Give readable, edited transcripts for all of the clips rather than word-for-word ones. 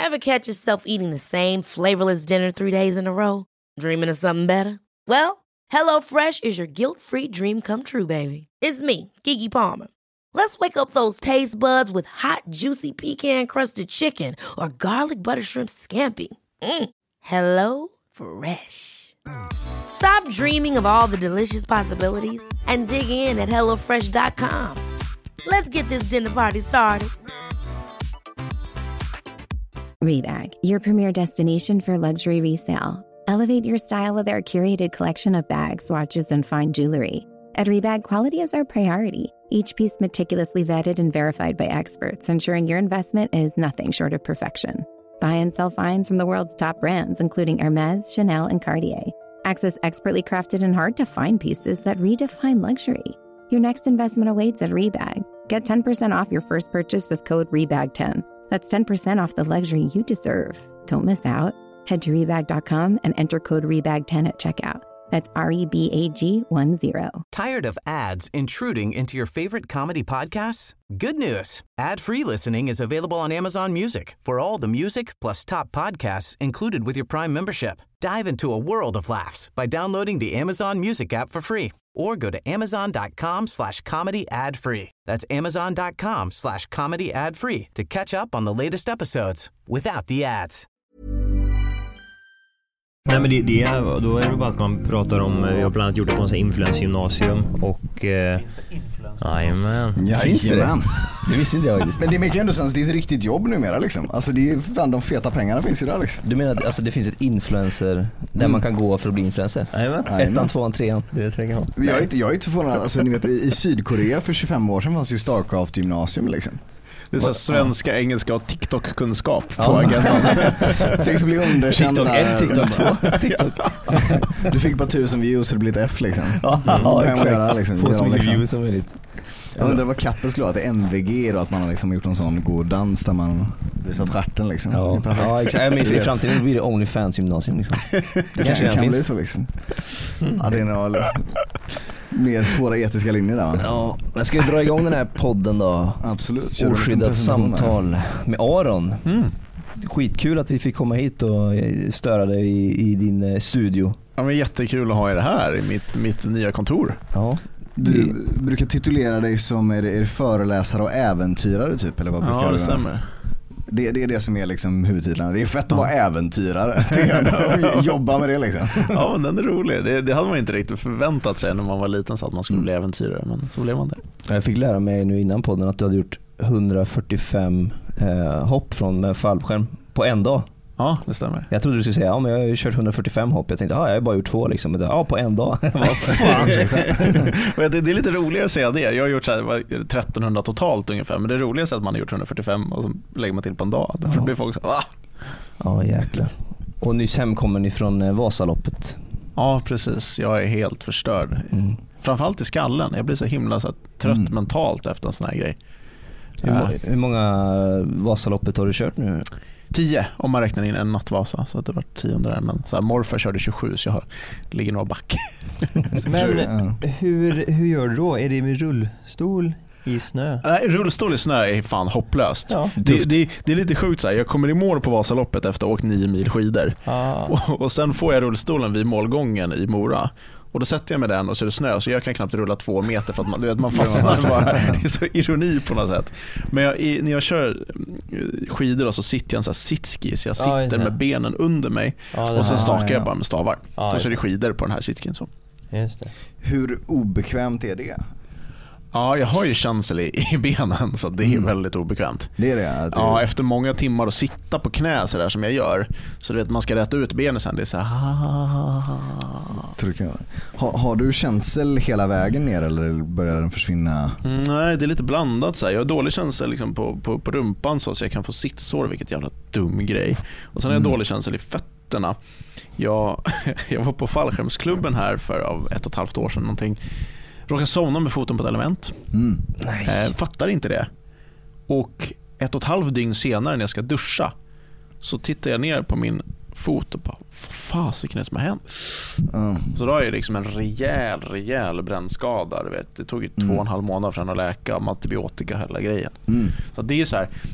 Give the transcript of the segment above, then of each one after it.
Ever catch yourself eating the same flavorless dinner 3 days in a row? Dreaming of something better? Well, HelloFresh is your guilt-free dream come true, baby. It's me, Keke Palmer. Let's wake up those taste buds with hot, juicy pecan-crusted chicken or garlic butter shrimp scampi. Hello Fresh. Stop dreaming of all the delicious possibilities and dig in at HelloFresh.com. Let's get this dinner party started. Rebag, your premier destination for luxury resale. Elevate your style with our curated collection of bags, watches, and fine jewelry. At Rebag, quality is our priority. Each piece meticulously vetted and verified by experts, ensuring your investment is nothing short of perfection. Buy and sell finds from the world's top brands, including Hermes, Chanel, and Cartier. Access expertly crafted and hard-to-find pieces that redefine luxury. Your next investment awaits at Rebag. Get 10% off your first purchase with code REBAG10. That's 10% off the luxury you deserve. Don't miss out. Head to Rebag.com and enter code REBAG10 at checkout. That's REBAG10. Tired of ads intruding into your favorite comedy podcasts? Good news. Ad-free listening is available on Amazon Music for all the music plus top podcasts included with your Prime membership. Dive into a world of laughs by downloading the Amazon Music app for free or go to amazon.com/comedy ad-free. That's amazon.com/comedy ad-free to catch up on the latest episodes without the ads. Nej, men då är det bara att man pratar om, vi har bland annat gjort det på en influensgymnasium och finns det influencer? Ja, finns det? Det visste inte jag. Men det är ändå sens, det är ett riktigt jobb numera liksom. Alltså det är fan, de feta pengarna finns ju där liksom. Du menar att alltså, det finns ett influencer där man kan gå för att bli influencer? Jajamän. 1:an, 2:an, 3:an. Det vet jag inte. Jag är inte förvånad, alltså ni vet i Sydkorea för 25 år sedan fanns ju Starcraft gymnasium liksom. Det är så svenska, engelska och TikTok-kunskap på agendan. Så bli underkänd. TikTok 1, TikTok 2, TikTok. Du fick bara 1000 views så det blir ett F liksom. Ja, exakt. Liksom, få så mycket views som möjligt. Jag undrar vad Kappen skulle ha till MVG då, att man har liksom gjort en sån god dans där man visar stjärten liksom. Ja, exakt. Men i framtiden blir det OnlyFans-gymnasium liksom. Det kanske kan bli så liksom. Ja, det är nog mer svåra etiska linjer där. Ja, men ska vi dra igång den här podden då? Absolut. Oskyddat samtal med Aron. Skitkul att vi fick komma hit och störa dig i din studio. Ja, men jättekul att ha er här i mitt nya kontor. Ja. Du brukar titulera dig som är det föreläsare och äventyrare typ, eller vad brukar du? Ja, det stämmer. Det är det som är liksom huvudtitlarna. Det är fett att vara äventyrare. Jobba med det liksom. Ja, men den är rolig. Det hade man inte riktigt förväntat sig när man var liten, så att man skulle bli äventyrare, men så blev man det. Jag fick lära mig nu innan podden att du hade gjort 145 hopp med fallskärm på en dag. Ja, det stämmer. Jag trodde du skulle säga, men jag har ju kört 145 hopp. Jag tänkte, jag har bara gjort 2 liksom. Ja, på en dag. Fan. Det är lite roligare att säga det. Jag har gjort så här, 1300 totalt ungefär. Men det är roligast att man har gjort 145 och så lägger man till på en dag. För det blir folk så här, ja, jäklar. Och nyss hemkommer ni från Vasaloppet. Ja, precis. Jag är helt förstörd. Framförallt i skallen. Jag blir så himla så trött mentalt efter en sån här grej. Hur många Vasaloppet har du kört nu? 10 om man räknar in en nattvasa, så att det var 10 där, men så här, morfar körde 27 så jag ligger nog back. Men hur gör du då? Är det med rullstol i snö? Nej, rullstol i snö är fan hopplöst. Ja. Det är lite sjukt så här. Jag kommer i mål på Vasaloppet efter att ha åkt 9 mil skidor. Och sen får jag rullstolen vid målgången i Mora. Och då sätter jag med den och så är det snö, så jag kan knappt rulla 2 meter för att man fastnar bara. Det är så ironi på något sätt. Men när jag kör skidor så sitter jag en sån här sitski, så jag sitter med benen under mig och så stakar jag bara med stavar. Och så är det skidor på den här sitskin så. Just det. Hur obekvämt är det? Ja, jag har ju känsel i benen, så det är väldigt obekvämt. Det är det? Ja, efter många timmar att sitta på knä så där som jag gör, så det man ska rätta ut benen sen, det är så här. Har du känsel hela vägen ner eller börjar den försvinna? Nej, det är lite blandat så här. Jag har dålig känsel liksom på rumpan så jag kan få sittsår, vilket jävla dum grej. Och sen har jag dålig känsel i fötterna. Jag var på fallskärmsklubben här för 1,5 år sedan någonting. Råkade somna med foten på ett element. Fattar inte det. Och 1,5 dygn senare när jag ska duscha så tittar jag ner på min fot och bara, fasiken är det som har hänt? Så då är det liksom en rejäl brännskada, du vet. Det tog ju 2,5 månader för att läka med antibiotika hela grejen. Så det är så här,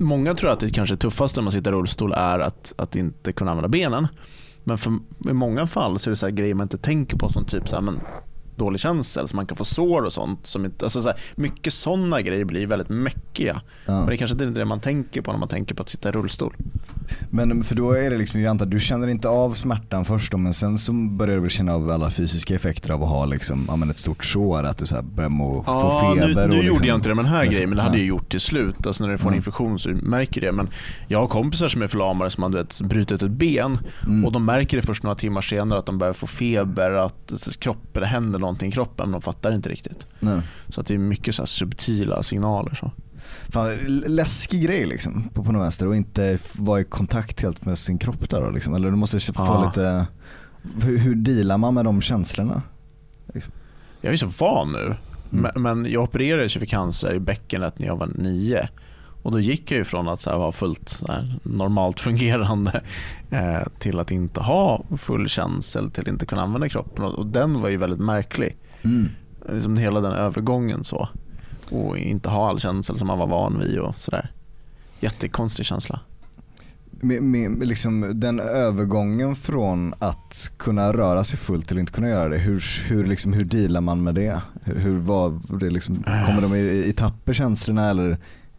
många tror att det kanske tuffaste när man sitter i rullstol är att inte kunna använda benen. Men i många fall så är det så här grejer man inte tänker på, som typ så här, men dålig känsel, så man kan få sår och sånt som inte, alltså så här, mycket sådana grejer blir väldigt mäckiga. Men det är kanske inte det man tänker på när man tänker på att sitta i rullstol. Men för då är det liksom, jag antar du känner inte av smärtan först då, men sen så börjar du väl känna av alla fysiska effekter av att ha liksom, ett stort sår, att du så här börjar få feber. Nu och gjorde liksom, jag inte det med den här grejen, men det hade jag gjort till slut. Alltså när du får en infektion så märker det. Men jag har kompisar som är förlamade som har brutit ett ben och de märker det först några timmar senare att de börjar få feber, att kroppen, det händer någonting i kroppen, men de fattar inte riktigt. Så att det är mycket så här subtila signaler så. Fan, läskig grej liksom på något vänster, och inte vara i kontakt helt med sin kropp där då, liksom. Eller du måste få lite, hur dealar man med de känslorna? Liksom. Jag är så van nu, men jag opererades för cancer i bäckenet när jag var 9. Och då gick jag ju från att så här vara fullt så här normalt fungerande till att inte ha full känsel, till att inte kunna använda kroppen. Och den var ju väldigt märklig. Liksom hela den övergången så. Och inte ha all känsel som man var van vid och sådär. Jättekonstig känsla. Med liksom den övergången från att kunna röra sig fullt till att inte kunna göra det, hur dealar man med det? Hur var det liksom, kommer de i tapper känslorna eller?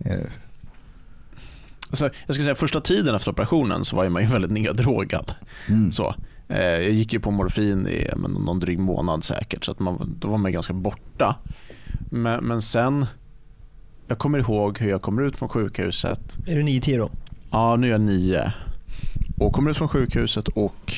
Alltså, jag ska säga första tiden efter operationen så var man ju väldigt neddrogad. Så. Jag gick ju på morfin i någon dryg månad säkert, så att då var man ganska borta. Men sen, jag kommer ihåg hur jag kommer ut från sjukhuset. Är du 9-10 då? Ja, nu är jag 9. Och kommer ut från sjukhuset och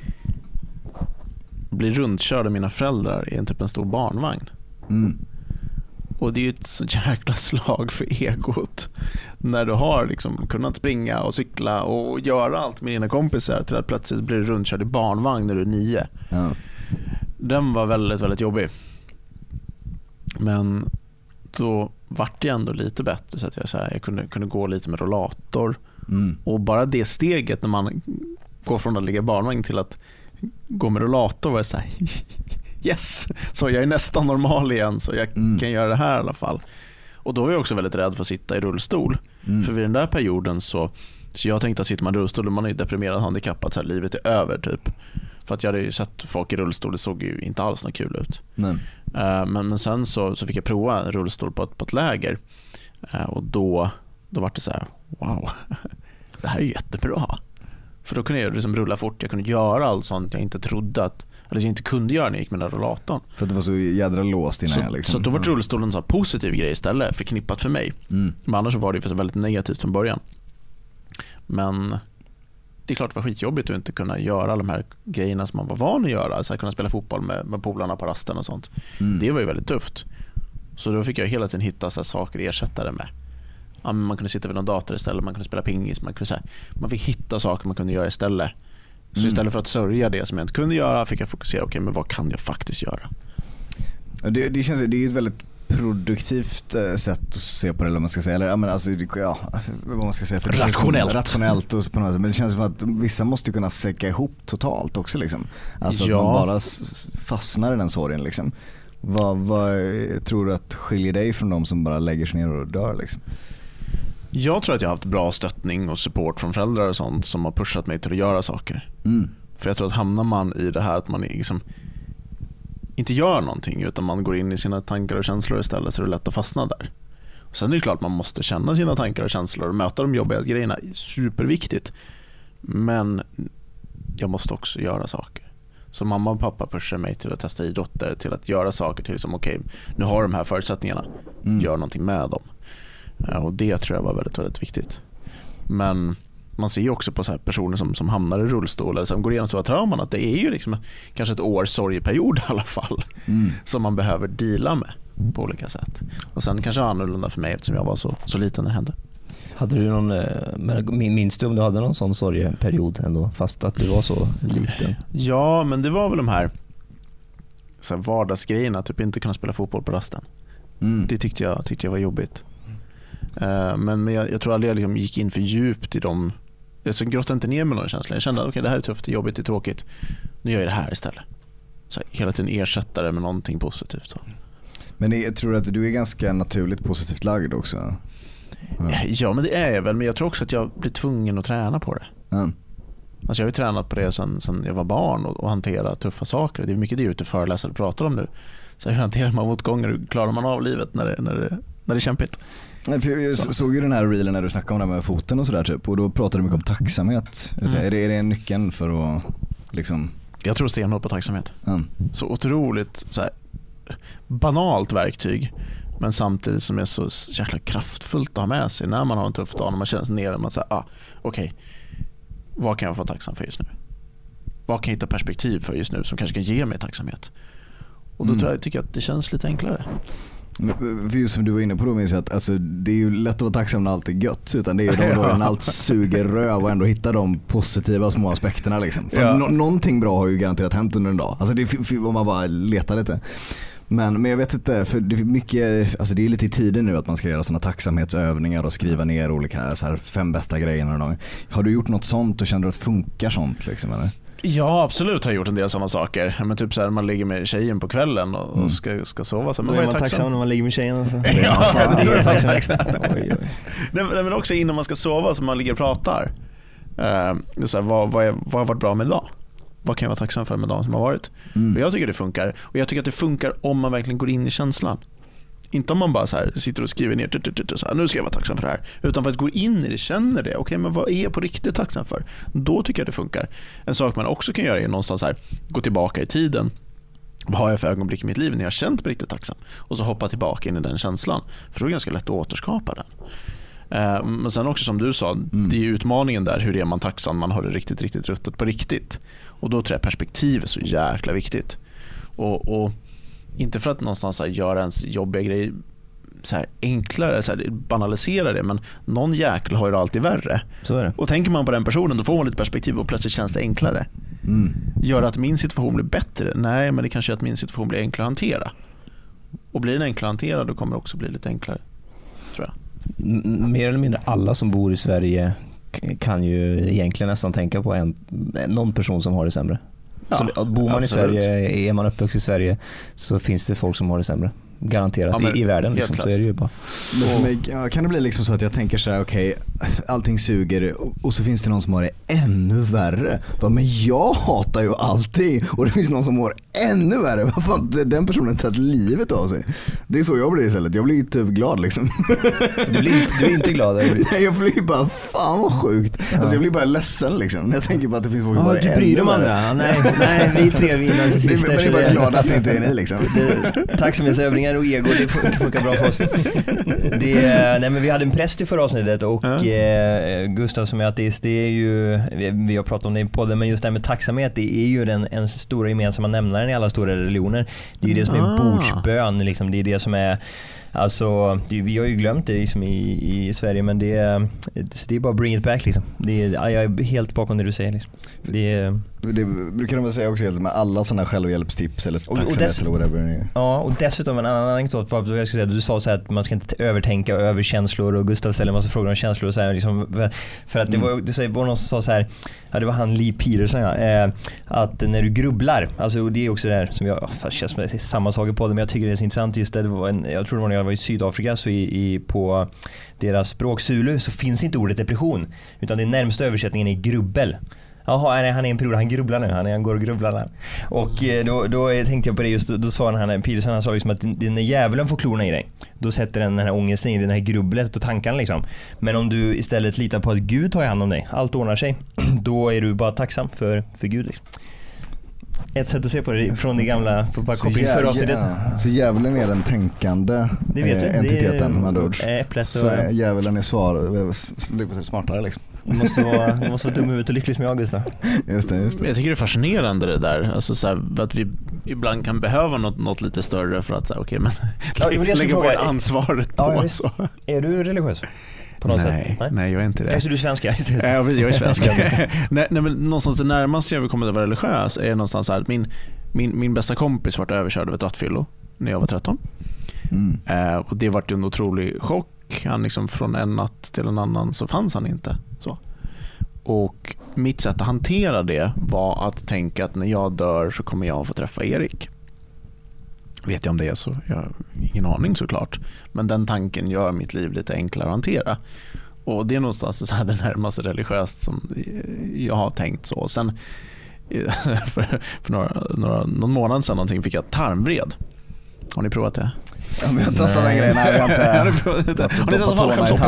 blir runtkörd av mina föräldrar i en stor barnvagn. Och det är ju ett så jäkla slag för egot när du har liksom kunnat springa och cykla och göra allt med dina kompisar, till att plötsligt blir du runtkörd i barnvagn när du är 9. Den var väldigt, väldigt jobbig. Men då vart det ändå lite bättre, så att jag kunde gå lite med rollator. Och bara det steget när man går från att ligga i barnvagn till att gå med rollator var jag så här, yes, så jag är nästan normal igen, så jag kan göra det här i alla fall. Och då var jag också väldigt rädd för att sitta i rullstol. För vid den där perioden så jag tänkte att sitter man i rullstol och man är deprimerad, handikappad, så här, livet är över typ. För att jag hade ju sett folk i rullstol, det såg ju inte alls något kul ut. Men sen så fick jag prova rullstol på ett läger. Och då var det så här, wow, det här är jättebra. För då kunde jag liksom rulla fort, jag kunde göra allt sånt jag inte trodde att, eller jag inte kunde göra när jag gick med den rollatorn. För att det var så jädra låst innan jag liksom. Så då var rullstolen en så positiv grej istället, förknippat för mig. Men annars var det ju väldigt negativt från början. Men det är klart det var skitjobbigt att inte kunna göra alla de här grejerna som man var van att göra. Så att kunna spela fotboll med polarna på rasten och sånt. Det var ju väldigt tufft. Så då fick jag hela tiden hitta så saker att ersätta det med. Ja, man kunde sitta vid någon dator istället, man kunde spela pingis, man fick hitta saker man kunde göra istället. Så istället för att sörja det som jag inte kunde göra, fick jag fokusera, men vad kan jag faktiskt göra? Det känns, det är ett väldigt produktivt sätt att se på det, eller man ska säga, eller alltså, vad man ska säga, för rationellt och på något sätt, men det känns som att vissa måste kunna säcka ihop totalt också liksom. Alltså att man bara fastnar i den sorgen liksom. Vad tror du att skiljer dig från de som bara lägger sig ner och dör liksom? Jag tror att jag har haft bra stöttning och support från föräldrar och sånt som har pushat mig till att göra saker. För jag tror att hamnar man i det här att man liksom inte gör någonting, utan man går in i sina tankar och känslor istället, så är det lätt att fastna där. Och sen är det klart att man måste känna sina tankar och känslor och möta de jobbiga grejerna, superviktigt. Men jag måste också göra saker. Så mamma och pappa pushar mig till att testa idrotter, till att göra saker till som okej, nu har de här förutsättningarna, gör någonting med dem. Och det tror jag var väldigt, väldigt viktigt. Men man ser ju också på så här personer som hamnar i rullstol eller som går igenom stora trauman, att det är ju liksom kanske ett års sorgeperiod i alla fall som man behöver deala med på olika sätt. Och sen kanske annorlunda för mig eftersom jag var så liten när det hände. Hade du minns du om du hade någon sån sorgeperiod ändå, fast att du var så liten? Ja, men det var väl de här vardagsgrejerna, typ inte kunna spela fotboll på rasten. Det tyckte jag var jobbigt. Men jag tror aldrig jag liksom gick in för djupt i dem. Jag grottade inte ner med någon känsla. Jag kände att det här är tufft, det är jobbigt, det är tråkigt. Nu gör jag det här istället. Så hela tiden ersätta det med någonting positivt. Så. Men jag tror att du är ganska naturligt positivt lagd också. Ja, men det är jag väl. Men jag tror också att jag blir tvungen att träna på det. Alltså jag har ju tränat på det sen jag var barn och hantera tuffa saker. Det är mycket det ute föreläsare pratar om nu. Så hur hanterar man motgångar? Hur klarar man av livet när det är kämpigt? Jag såg ju den här reelen när du snackade om det med foten och sådär typ. Och då pratade du mycket om tacksamhet. Är det en nyckeln för att liksom... Jag tror stenhårt på tacksamhet. Så otroligt så här, banalt verktyg. Men samtidigt som är så jäkla kraftfullt att ha med sig när man har en tuff dag. När man känner sig nere. Man säger, okej. Vad kan jag få tacksam för just nu? Vad kan jag hitta perspektiv för just nu som kanske kan ge mig tacksamhet? Och då tycker jag att det känns lite enklare. För just som du var inne på då, minns jag att alltså, det är ju lätt att vara tacksam när allt är gött, utan det är då när allt suger röv och ändå hitta de positiva små aspekterna liksom. För någonting bra har ju garanterat hänt under en dag. Alltså det om man bara letar lite. Men jag vet inte, för det är mycket, alltså det är lite i tiden nu att man ska göra såna tacksamhetsövningar och skriva ner olika så här 5 bästa grejerna. Har du gjort något sånt och känner du att det funkar sånt liksom, eller? Ja, absolut har jag gjort en del sådana saker. Men typ så här, man ligger med tjejen på kvällen och ska sova. Så då är man tacksam när man ligger med tjejen. Alltså. Ja, fan, det är tacksam. Oj. Men också innan man ska sova så man ligger och pratar. Så här, vad har varit bra med idag? Vad kan jag vara tacksam för med dagen som har varit? Och jag tycker det funkar. Och jag tycker att det funkar om man verkligen går in i känslan. Inte om man bara så här sitter och skriver ner så här, nu ska jag vara tacksam för det här. Utan för att gå in i det, känner det. Okej, men vad är jag på riktigt tacksam för? Då tycker jag det funkar. En sak man också kan göra är någonstans här, gå tillbaka i tiden. Vad har jag för ögonblick i mitt liv när jag har känt mig riktigt tacksam? Och så hoppa tillbaka in i den känslan. För då är det ganska lätt att återskapa den. Men sen också som du sa, det är utmaningen där, hur är man tacksam, man har det riktigt, riktigt ruttet på riktigt. Och då tror jag perspektiv är så jäkla viktigt. Och inte för att någonstans här, göra ens jobbiga grej så här, enklare, så här, banalisera det, men någon jäkel har ju det alltid värre. Så är det. Och tänker man på den personen, då får man lite perspektiv och plötsligt känns det enklare. Gör att min situation blir bättre? Nej, men det kanske gör att min situation blir enklare att hantera. Och blir den enklare att hantera, då kommer det också bli lite enklare, tror jag. Mer eller mindre alla som bor i Sverige kan ju egentligen nästan tänka på någon person som har det sämre. Ja, så bor man absolut. I Sverige, är man uppvuxen i Sverige, så finns det folk som har det sämre. Garanterat i världen liksom, så är det ju bara. Men för mig, kan det bli liksom så att jag tänker så här, okej, allting suger och så finns det någon som har det ännu värre. Men jag hatar ju allting och det finns någon som har ännu värre. Vad fan, den personen tagit livet av sig. Det är så jag blir istället. Jag blir typ glad liksom. Du är inte glad? Nej, jag blir bara, fan vad sjukt. Alltså jag blir bara ledsen liksom. Jag tänker bara att det finns folk som har det ännu värre. Du bryr dig om andra? Nej, vi tre narcissister. Men jag är bara glad att det inte är ni liksom. Tacksamhetsövningar och ego, det funkar bra för oss. Nej, men vi hade en präst i förra avsnittet och Gustav som är ateist, det är ju, vi har pratat om det i podden, men just det här med tacksamhet, det är ju en stora gemensamma nämnaren i alla stora religioner. Det är ju det som är bordsbön liksom, det är det som är, alltså, vi har ju glömt det liksom i Sverige, men det är bara bring it back liksom. Jag är helt bakom det du säger liksom. Det brukar de väl säga också med alla sådana självhjälpstips eller tacksamhet eller whatever. Ja, och dessutom en annan anekdot på vad jag skulle säga. Du sa så här att man ska inte övertänka över känslor, och Gustav ställer en massa frågor om känslor och så här, liksom, för att det var någon som sa så här, ja, det var han Lee Peterson, att när du grubblar, alltså det är också det här som jag känns som det är samma sak på det, men jag tycker det är så intressant just det var jag tror det var när jag var i Sydafrika, så på deras språk Zulu så finns inte ordet depression, utan den närmsta översättningen är grubbel. Jaha, han är en period, han grubblar nu, han går och grubblar där. Och då tänkte jag på det just, då sa han Peterson, han sa liksom att när djävulen får klorna i dig, då sätter den här ångesten i den här grubblet och tankarna liksom. Men om du istället litar på att Gud tar hand om dig, allt ordnar sig, då är du bara tacksam för Gud liksom. Ett sätt att se på det från det gamla för oss. Så djävulen är den tänkande entiteten med andra ord. Så djävulen är smartare liksom. Du måste vara dum i huvudet och lycklig som jag, Gustav. Just det. Jag tycker det är fascinerande det där. Alltså så här, att vi ibland kan behöva något lite större för att säga okej, men lägga bort ansvaret på så. Är du religiös? Nej, jag är inte det. Kanske du är svensk? Jag är svensk. nej, men någonstans det närmaste jag vill komma att vara religiös är någonstans här att min bästa kompis var överkörd av ett rattfyllo när jag var 13. Och det var en otrolig chock. Han liksom från en natt till en annan så fanns han inte så. Och mitt sätt att hantera det var att tänka att när jag dör så kommer jag få träffa Erik. Vet jag om det är så? Jag har ingen aning såklart. Men den tanken gör mitt liv lite enklare att hantera. Och det är någonstans så här det närmaste religiöst som jag har tänkt så. Sen för någon månad sedan någonting fick jag tarmvred. Har ni provat det? Ja, men jag testar den grejen. Nej, jag har inte. Har ni testat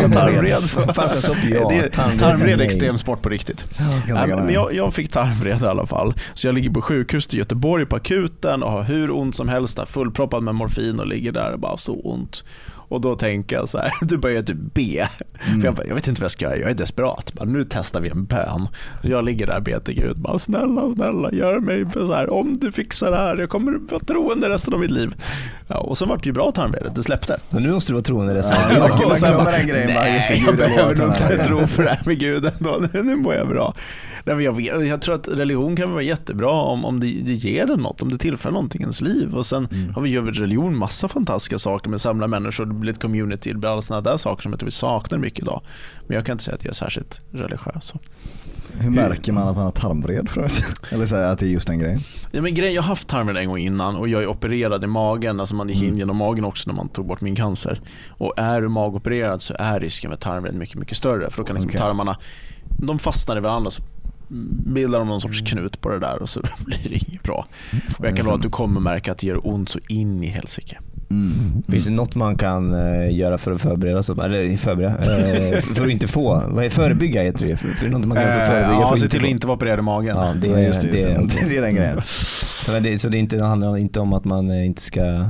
tarmvred? Tarmvred är extrem sport på riktigt. Men jag fick tarmvred i alla fall. Så jag ligger på sjukhus i Göteborg på akuten och har hur ont som helst, fullproppad med morfin och ligger där och bara så ont. Och då tänker jag så här, du börjar typ be. För jag vet inte vad jag ska göra, jag är desperat. Bara, nu testar vi en bön. Så jag ligger där och ber till Gud, bara snälla, gör mig så här. Om du fixar det här, jag kommer vara troende resten av mitt liv. Ja, och sen var det ju bra tarmvred, det släppte. Men nu måste du vara troende resten av livet. Och sen bara den grejen, bara, just det, jag behöver nog inte tro på det här med Gud ändå. Nu mår jag bra. Nej, men jag tror att religion kan vara jättebra om det ger det något, om det tillför någonting i ens liv. Och sen har vi ju religion massa fantastiska saker med samla människor, det blir ett community, det blir alla sådana där saker som jag tror vi saknar mycket idag. Men jag kan inte säga att jag är särskilt religiös. Hur märker man att man har tarmvred för det? Eller säga att det är just den grejen? Ja, men jag har haft tarmvred en gång innan och jag är opererad i magen, alltså man gick in genom magen också när man tog bort min cancer. Och är du magopererad så är risken med tarmvred mycket, mycket större, för då kan liksom tarmarna, de fastnar i varandra, så bildar de någon sorts knut på det där och så blir det inget bra. Och jag kan lova att du kommer märka att det gör ont så in i helsike. Finns det något man kan göra för att förbereda sig, eller för att inte få, vad är förebygga heter det? För det är något man kan göra för att förebygga. Ja, se till att inte vara opererad i magen. Ja, det är den grejen. Så det handlar inte om att man inte ska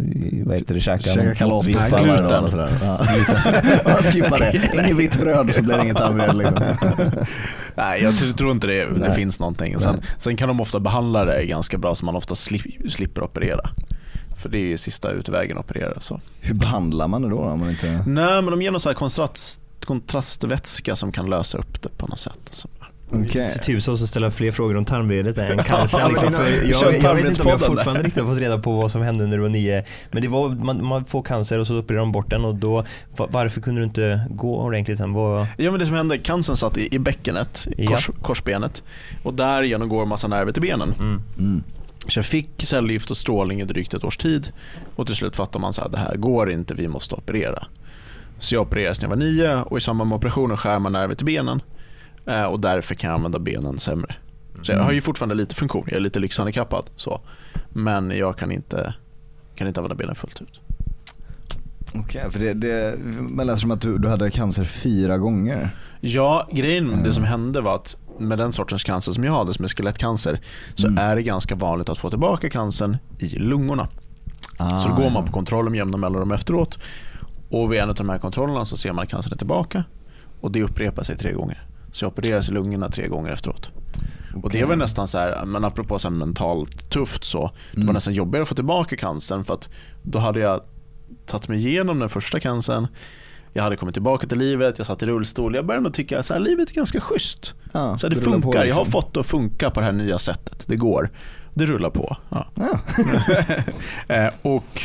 käka kalasgluten och sådär. Ja, skippa det. Inget vitt bröd så blir det inget tarmvred liksom. Nej, jag tror inte det finns någonting. Sen kan de ofta behandla det ganska bra så man ofta slipper operera. För det är ju sista utvägen att operera. Så. Hur behandlar man det då? Om man inte... Nej, men de ger någon så här kontrastvätska som kan lösa upp det på något sätt. Så. Okay. Så tusen så ställa fler frågor om tarmvredet än cancer. Liksom, jag vet inte om jag fortfarande riktigt har fått reda på vad som hände när du var 9. Men det var, man får cancer och så opererar de bort den. Och då, varför kunde du inte gå ordentligt sen? Ja, men det som hände, cancern satt i bäckenet, korsbenet. Och där genomgår massa nerver till benen. Så jag fick cellgift och strålning i drygt ett års tid. Och till slut fattar man så här, det här går inte, vi måste operera. Så jag opererades när jag var 9 och i samband med operationen skär man nerver till benen. Och därför kan jag använda benen sämre. Så jag har ju fortfarande lite funktion, jag är lite lyxhandikappad så. Men jag kan inte använda benen fullt ut. Okej, för man läser som att du hade cancer 4 gånger. Ja, grejen, det som hände var att med den sortens cancer som jag hade, som är skelettcancer, så är det ganska vanligt att få tillbaka cancern i lungorna. Så då går man på kontroll med jämna mellanrum efteråt. Och vid en av de här kontrollerna så ser man att cancern är tillbaka. Och det upprepar sig 3 gånger. Så jag opereras i lungorna 3 gånger efteråt. Okay. Och det var nästan så här, men apropå så här mentalt tufft så, det var nästan jobbigare att få tillbaka cancern, för att då hade jag tagit mig igenom den första cancern. Jag hade kommit tillbaka till livet, jag satt i rullstol. Jag började tycka att livet är ganska schysst. Ja, så det funkar, på, liksom. Jag har fått det att funka på det här nya sättet. Det går, det rullar på. Ja. Och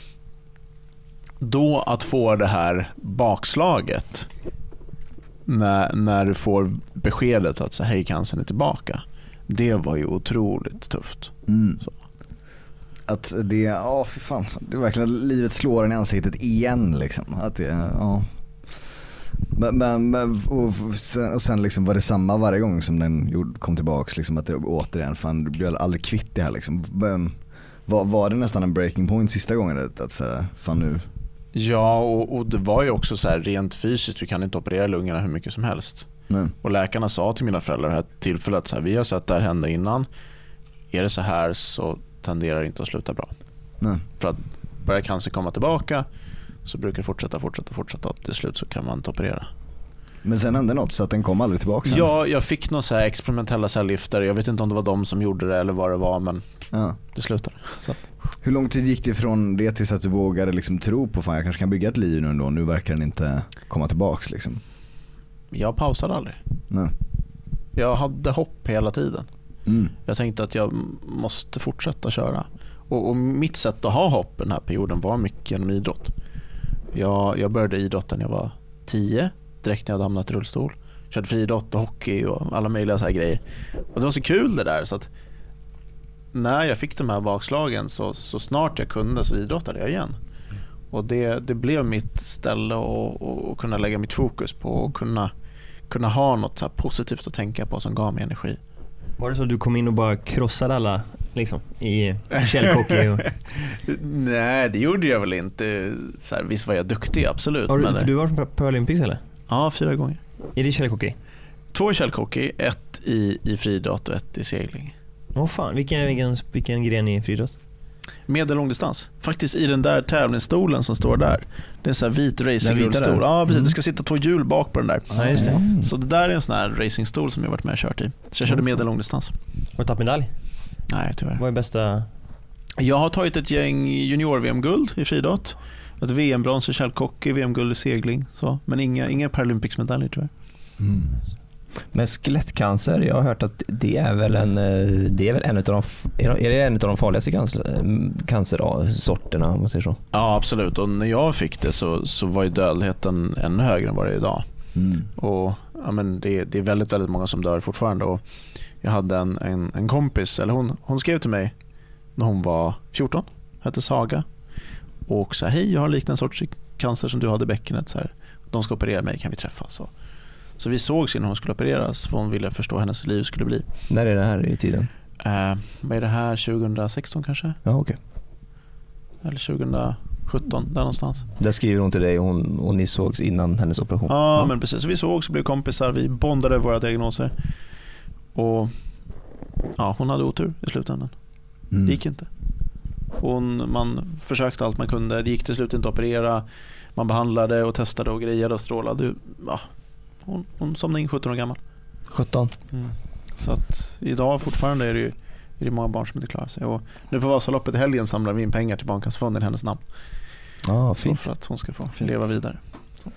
då att få det här bakslaget när du får beskedet att så, hej, cancern är tillbaka, det var ju otroligt tufft. Så. Att det, fy fan, det är verkligen livet slår en i ansiktet igen liksom. Att det, Men och sen liksom var det samma varje gång som den kom tillbaks liksom, att det återigen, fan, du blir aldrig kvitt det här liksom. Men var det nästan en breaking point sista gången att säga, fan nu? Ja, och det var ju också så här rent fysiskt, du kan inte operera lungorna hur mycket som helst. Nej. Och läkarna sa till mina föräldrar här tillfället att så här, vi har sett det här hända innan. Är det så här så tenderar inte att sluta bra. Nej. För att börjar cancer komma tillbaka så brukar det fortsätta och till slut så kan man inte operera. Men sen hände något så att den kom aldrig tillbaka sen. Ja, jag fick några så här experimentella cellgifter. Jag vet inte om det var de som gjorde det eller vad det var, men det slutade. Så att. Hur lång tid gick det från det tills att du vågade liksom tro på, fan, jag kanske kan bygga ett liv nu ändå, nu verkar den inte komma tillbaks liksom? Jag pausade aldrig. Nej. Jag hade hopp hela tiden. Jag tänkte att jag måste fortsätta köra. Och mitt sätt att ha hopp den här perioden var mycket genom idrott. Jag började idrotta när jag var 10, direkt när jag hade hamnat i rullstol. Körde friidrott och hockey och alla möjliga så här grejer. Och det var så kul det där, så att när jag fick de här bakslagen så snart jag kunde så idrottade jag igen. Och det blev mitt ställe och kunna lägga mitt fokus på och kunna ha något så här positivt att tänka på som gav mig energi. Var det så att du kom in och bara krossade alla liksom, i källhockey? Nej, det gjorde jag väl inte. Så här, visst var jag duktig, absolut. För du var på Olympics eller? Ja, 4 gånger. Är det källhockey? 2 i källhockey, 1 i friidrott och 1 i segling. Åh fan, vilken gren i friidrott? Medellångdistans. Faktiskt i den där tävlingsstolen som står där. Det är en sån här vit racingstol. Ja, precis. Det ska sitta 2 hjul bak på den där. Ja, just det. Så det där är en sån här racingstol som jag varit med och kört i. Så jag körde medellångdistans. Har du tagit medalj? Nej, tyvärr. Vad är bästa? Jag har tagit ett gäng junior-VM-guld i friidrott. Ett VM-brons i källhockey, VM-guld i segling. Så. Men inga Paralympics-medaljer tyvärr. Mm. Men skelettcancer, jag har hört att det är väl en av de farligaste cancersorterna om man säger så. Ja, absolut. Och när jag fick det så var ju dödligheten ännu högre än vad det är idag. Och ja, men det är väldigt, väldigt många som dör fortfarande. Och jag hade en kompis, eller hon skrev till mig när hon var 14, hette Saga. Och sa, hej, jag har liknande sorts cancer som du hade i bäckenet. Så här. De ska operera mig, kan vi träffas? Så vi sågs innan hon skulle opereras för hon ville förstå hennes liv skulle bli. När är det här i tiden? Vad är det här? 2016 kanske? Ja, okej. Eller 2017, där någonstans. Där skriver hon till dig och ni sågs innan hennes operation. Ja, men precis. Så vi sågs och blev kompisar. Vi bondade våra diagnoser. Och ja, hon hade otur i slutändan. Det gick inte. Man försökte allt man kunde. Det gick till slut inte att operera. Man behandlade och testade och grejade och strålade. Ja. Hon somnade in 17 år gammal. 17. Så att idag fortfarande är det många barn som inte klarar sig. Och nu på Vasaloppet i helgen samlar vi in pengar till Barncancerfonden i hennes namn. Fint. För att hon ska få leva vidare. Så.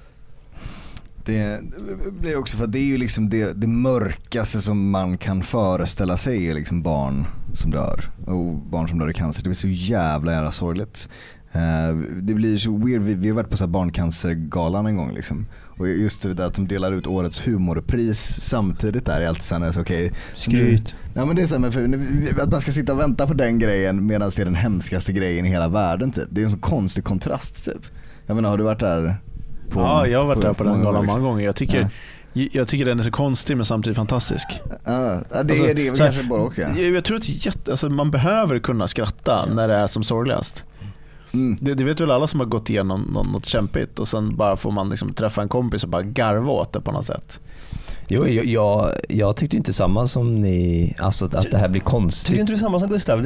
Det blir också för att det är ju liksom det mörkaste som man kan föreställa sig är liksom barn som dör. Och barn som dör i cancer. Det blir så jävla sorgligt. Det blir så weird. Vi har varit på så här barncancergalan en gång liksom. Och just det där att de delar ut årets humorpris samtidigt där är alltid så här, okej. Skryt. Ja, men det är så här, att man ska sitta och vänta på den grejen medan det är den hemskaste grejen i hela världen typ. Det är en så konstig kontrast typ. Jag menar, har du varit där på? Ja, jag har varit där på den galan många gånger. Jag tycker den är så konstig men samtidigt fantastisk. Ja, det är kanske bara okej. Jag tror att man behöver kunna skratta när det är som sorgligast. Det vet väl alla som har gått igenom något kämpigt och sen bara får man liksom träffa en kompis och bara garva åt det på något sätt. Jo, jag tyckte inte samma som ni, alltså att det här blir konstigt. Tyckte inte du samma som Gustav?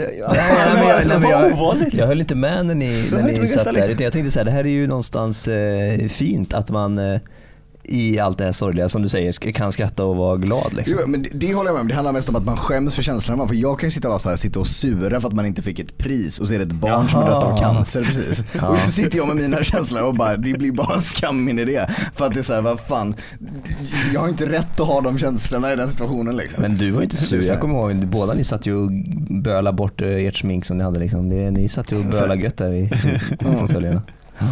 Jag höll inte med när ni satt där, utan jag tänkte så här, det här är ju någonstans fint att man i allt det här sorgliga som du säger kan skratta och vara glad liksom. Jo, men det håller jag med om. Det handlar mest om att man skäms för känslorna. För jag kan ju sitta och sura för att man inte fick ett pris och så är det ett barn som är dött av cancer precis. Ja. Och så sitter jag med mina känslor och bara, det blir bara skam in i det. För att det är så här, vad fan, jag har inte rätt att ha de känslorna i den situationen liksom. Men du var inte sur. Jag kommer ihåg, båda ni satt ju och böla bort ert smink som ni hade liksom. Ni satt ju och böla gött där i fåtöljerna.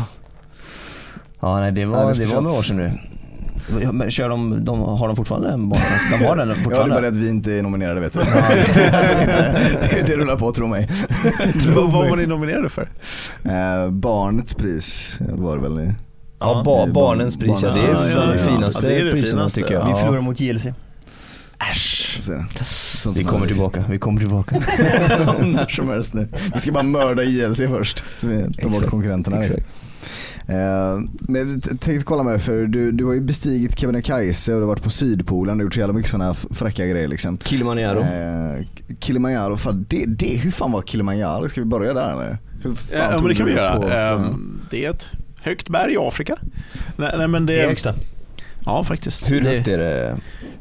Ja, nej, det var några år sedan nu. Men har de fortfarande en barncancer? De har den fortfarande. Ja, det är bara att vi inte är nominerade, vet du. Det rullar på, tro mig. Vad var ni nominerade för? Barnets pris var det väl. Ja, barnens pris. Det är det finaste priserna tycker jag. Vi förlorar mot JLC. Äsch. Vi kommer tillbaka. När som helst nu. Vi ska bara mörda JLC först. Så vi tar bort konkurrenterna. Exakt. Men jag tänkte kolla med, för du har ju bestigit Kebnekaise och du har varit på Sydpolen och gjort så jävla mycket sådana fräcka grejer liksom. Kilimanjaro, fan, hur fan var Kilimanjaro? Ska vi börja där eller? Men det kan vi göra. Det är ett högt berg i Afrika. Nej, men det är högsta. Ja, faktiskt. Hur högt är det?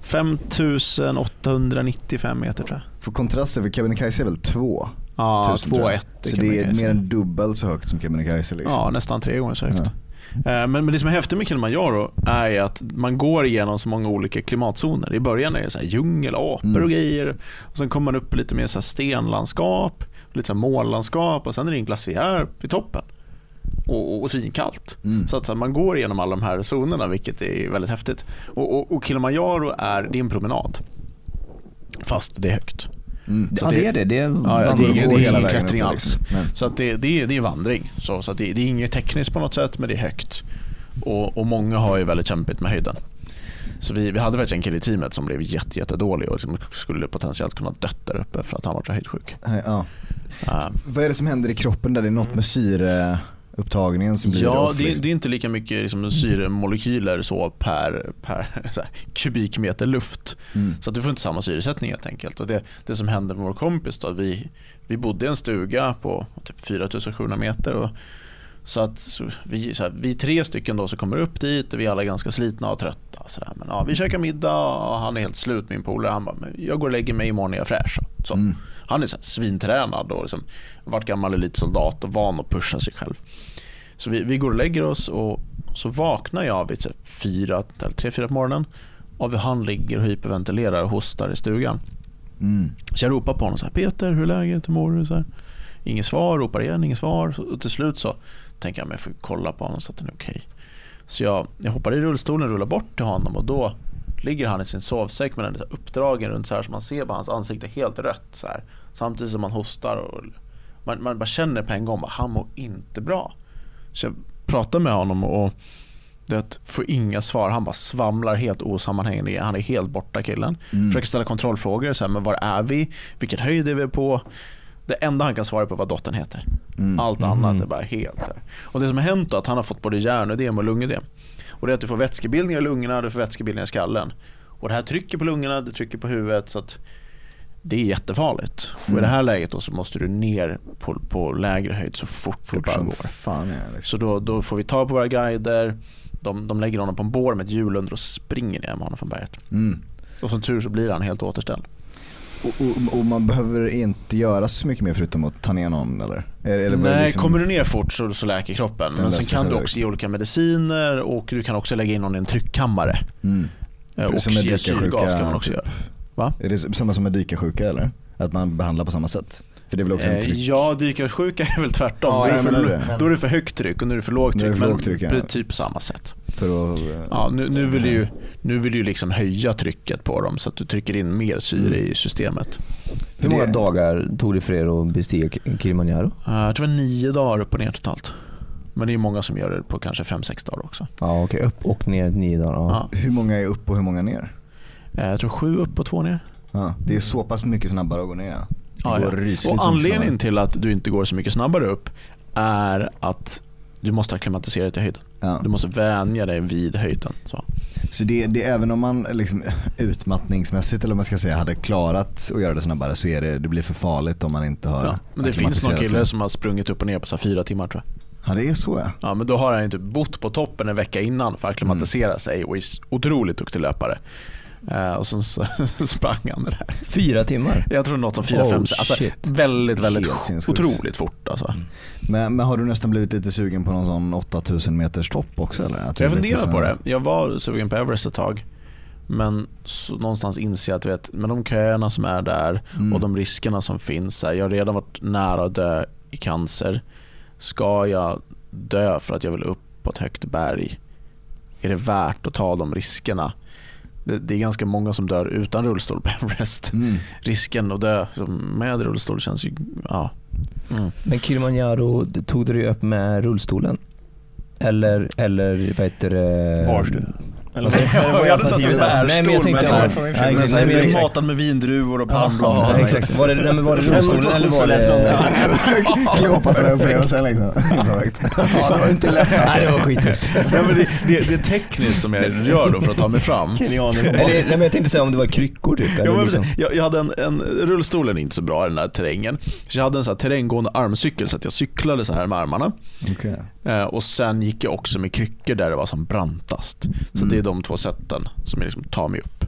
5895 meter tror jag. För kontraster, för Kebnekaise är väl 2. Ja, 2,1. Så det är mer än dubbelt så högt som Kebnekaise liksom. Ja, nästan 3 gånger så högt. Ja. Men det som är häftigt med Kilimanjaro är att man går igenom så många olika klimatzoner. I början är det så här djungel, apor och grejer. Och sen kommer man upp lite mer så här stenlandskap, lite så här månlandskap, och sen är det en glaciär vid toppen. Och svinkallt. Så att man går igenom alla de här zonerna, vilket är väldigt häftigt. Och Kilimanjaro är en promenad. Fast det är högt. Så det är det. Det är ingen klättring alls. Så att det är vandring. Så att det är inget tekniskt på något sätt, men det är högt. Och många har ju väldigt kämpigt med höjden. Så vi hade faktiskt en kille i teamet som blev jättedålig och liksom skulle potentiellt kunna dött där uppe för att han var så höjdsjuk. Ja. Vad är det som händer i kroppen där? Det är något med syreupptagningen som blir off, liksom? Det är inte lika mycket liksom, syremolekyler så per så här, kubikmeter luft. Så att du får inte samma syresättning helt enkelt. Och det som hände med vår kompis då, vi bodde i en stuga på typ 4700 meter och så vi 3 stycken då så kommer upp dit och vi alla är ganska slitna och trötta så där. Men ja, vi käkar middag och han är helt slut, min polare. Han bara, jag går och lägger mig imorgon när jag är fräsch. Så. Han är så här svintränad och liksom, varit gammal elitsoldat och van att pusha sig själv. Så vi går och lägger oss och så vaknar jag vid 3-4 på morgonen och han ligger och hyperventilerar och hostar i stugan. Så jag ropar på honom så här, Peter, hur är läget, hur mår du? Så här. Ingen svar, ropar igen, ingen svar. Och till slut så tänker jag att jag får kolla på honom så att den är okej. Så jag hoppar i rullstolen och rullar bort till honom och då ligger han i sin sovsäck med den där uppdragen runt så här, så man ser på hans ansikte helt rött så här, samtidigt som man hostar och man bara känner på en gång att han mår inte bra. Så jag pratar med honom och det får inga svar. Han bara svamlar helt osammanhängande. Han är helt borta, killen. Försöker ställa kontrollfrågor så här, men var är vi? Vilken höjd är vi på? Det enda han kan svara på vad dottern heter. Allt annat är bara helt så här. Och det som har hänt då är att han har fått både hjärnödem och lungödem. Och det är att du får vätskebildningar i lungorna, du får vätskebildningar i skallen. Och det här trycker på lungorna, det trycker på huvudet, så att det är jättefarligt. Och i det här läget då så måste du ner på lägre höjd så fort det bara går. Fan, liksom. Så då får vi ta på våra guider. De lägger honom på en bår med ett hjul under och springer ner med honom från berget. Och som tur så blir han helt återställd. Och man behöver inte göra så mycket mer förutom att ta ner någon, eller? Nej, liksom... kommer du ner fort så läker kroppen. Men sen kan du också ge olika mediciner och du kan också lägga in någon i en tryckkammare. Och ge syrgas kan man också göra. Va? Är det samma som med dykarsjuka, eller? Att man behandlar på samma sätt? För det är väl också en tryck. Ja, dykarsjuka är väl tvärtom. Då är det för högt tryck och nu är det för lågt tryck. Men typ på samma sätt. För att, ja, nu vill du liksom höja trycket på dem så att du trycker in mer syre i systemet. Hur många dagar tog det för er att bestiga Kilimanjaro? Jag tror det var 9 dagar upp och ner totalt. Men det är många som gör det på kanske 5-6 dagar också. Ja, okej. Upp och ner 9 dagar. Ja. Hur många är upp och hur många ner? Jag tror 7 upp och 2 ner. Ja, det är så pass mycket snabbare att gå ner. Ja. Och anledningen till att du inte går så mycket snabbare upp är att du måste akklimatisera dig till höjden. Ja. Du måste vänja dig vid höjden. Så det är även om man liksom utmattningsmässigt eller man ska säga hade klarat att göra det snabbare så är det blir för farligt om man inte har. Ja, men det finns någon kille som har sprungit upp och ner på så 4 timmar tror jag. Ja, det är så. Ja, men då har han inte bott på toppen en vecka innan för att akklimatisera sig och är otroligt duktig löpare. Och sen så sprang han det där 4 timmar? Jag tror något som 4-5 alltså väldigt otroligt fort alltså. Men har du nästan blivit lite sugen på någon sån 8000 meters topp också eller? Jag funderar på det. Jag var sugen på Everest ett tag. Men så någonstans inser jag att vet, med de köerna som är där och de riskerna som finns här, jag har redan varit nära att dö i cancer. Ska jag dö för att jag vill upp på ett högt berg? Är det värt att ta de riskerna? Det är ganska många som dör utan rullstol på Everest. Risken att dö med rullstol känns ju... Ja. Men Kilimanjaro, tog du upp med rullstolen? Eller vad heter det? Barstol. Jag hade sagt bärstol. Nej, men jag tänkte matad med vindruvor och pannblad. Exakt. Var det rullstolen eller var det Kleopatra upplevelsen liksom? Ja, det var inte lätt alltså. Nej, det var skittufft. Det är tekniskt som jag gör då för att ta mig fram. Nej, men jag tänkte säga om det var kryckor typ. Jag hade en rullstolen inte så bra i den här terrängen. Så jag hade en så här terränggående armcykel så att jag cyklade så här med armarna. Okay. Och sen gick jag också med kryckor där det var som brantast. Så det är de 2 sätten som jag liksom tar mig upp.